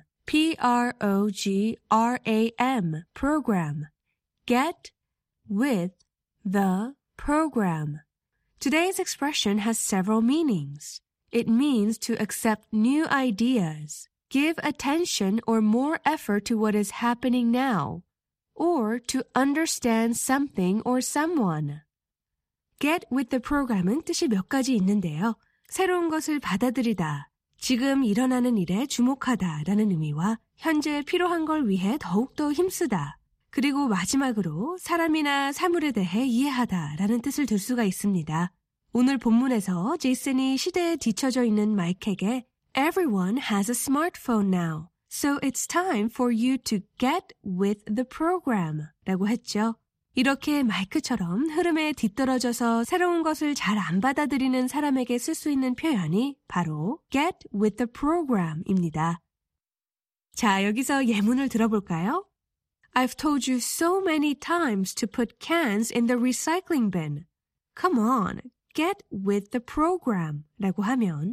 P-R-O-G-R-A-M, program. Get, with, the, program. Today's expression has several meanings. It means to accept new ideas, give attention or more effort to what is happening now, or to understand something or someone. Get with the program은 뜻이 몇 가지 있는데요. 새로운 것을 받아들이다, 지금 일어나는 일에 주목하다 라는 의미와 현재 필요한 걸 위해 더욱더 힘쓰다, 그리고 마지막으로 사람이나 사물에 대해 이해하다 라는 뜻을 들 수가 있습니다. 오늘 본문에서 제이슨이 시대에 뒤처져 있는 마이크에게 Everyone has a smartphone now. So it's time for you to get with the program 라고 했죠. 이렇게 마이크처럼 흐름에 뒤떨어져서 새로운 것을 잘 안 받아들이는 사람에게 쓸 수 있는 표현이 바로 get with the program입니다. 자, 여기서 예문을 들어볼까요? I've told you so many times to put cans in the recycling bin. Come on, get with the program 라고 하면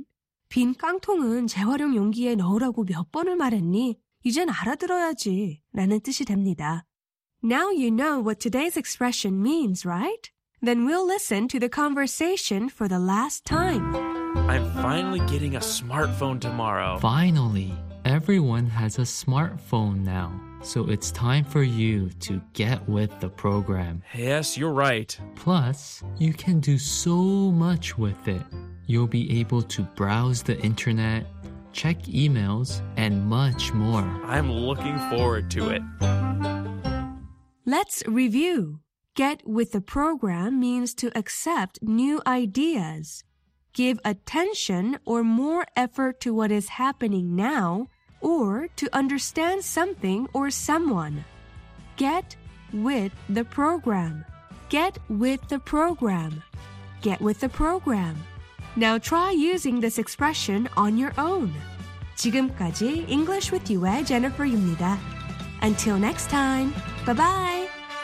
빈 깡통은 재활용 용기에 넣으라고 몇 번을 말했니? 이젠 알아들어야지 라는 뜻이 됩니다. Now you know what today's expression means, right? Then we'll listen to the conversation for the last time. I'm finally getting a smartphone tomorrow. Finally, everyone has a smartphone now. So it's time for you to get with the program. Yes, you're right. Plus, you can do so much with it. You'll be able to browse the internet, check emails, and much more. I'm looking forward to it. Let's review. Get with the program means to accept new ideas, give attention or more effort to what is happening now, or to understand something or someone. Get with the program. Get with the program. Get with the program. Now try using this expression on your own. 지금까지 English with You의 Jennifer입니다. Until next time. Bye-bye.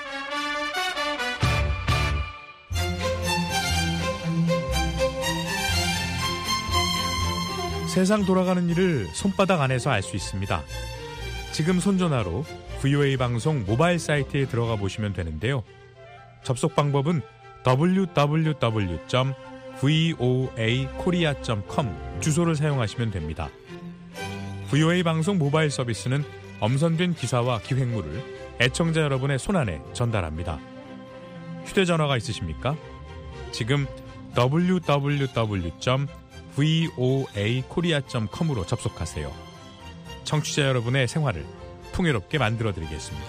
세상 돌아가는 일을 손바닥 안에서 알 수 있습니다. 지금 손전화로 VOA 방송 모바일 사이트에 들어가 보시면 되는데요. 접속 방법은 www.voakorea.com 주소를 사용하시면 됩니다. VOA 방송 모바일 서비스는 엄선된 기사와 기획물을 애청자 여러분의 손안에 전달합니다. 휴대전화가 있으십니까? 지금 www.voakorea.com으로 접속하세요. 청취자 여러분의 생활을 풍요롭게 만들어드리겠습니다.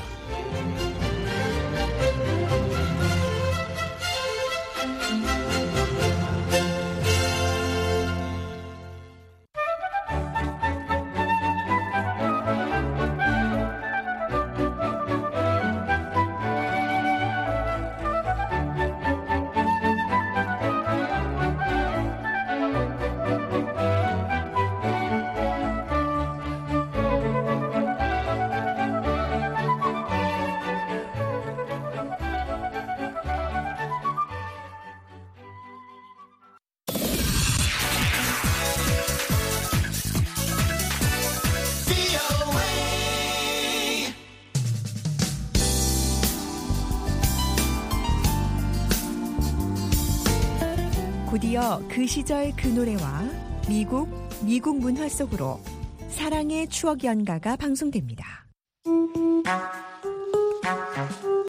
곧이어 그 시절 그 노래와 미국 문화 속으로 사랑의 추억 연가가 방송됩니다.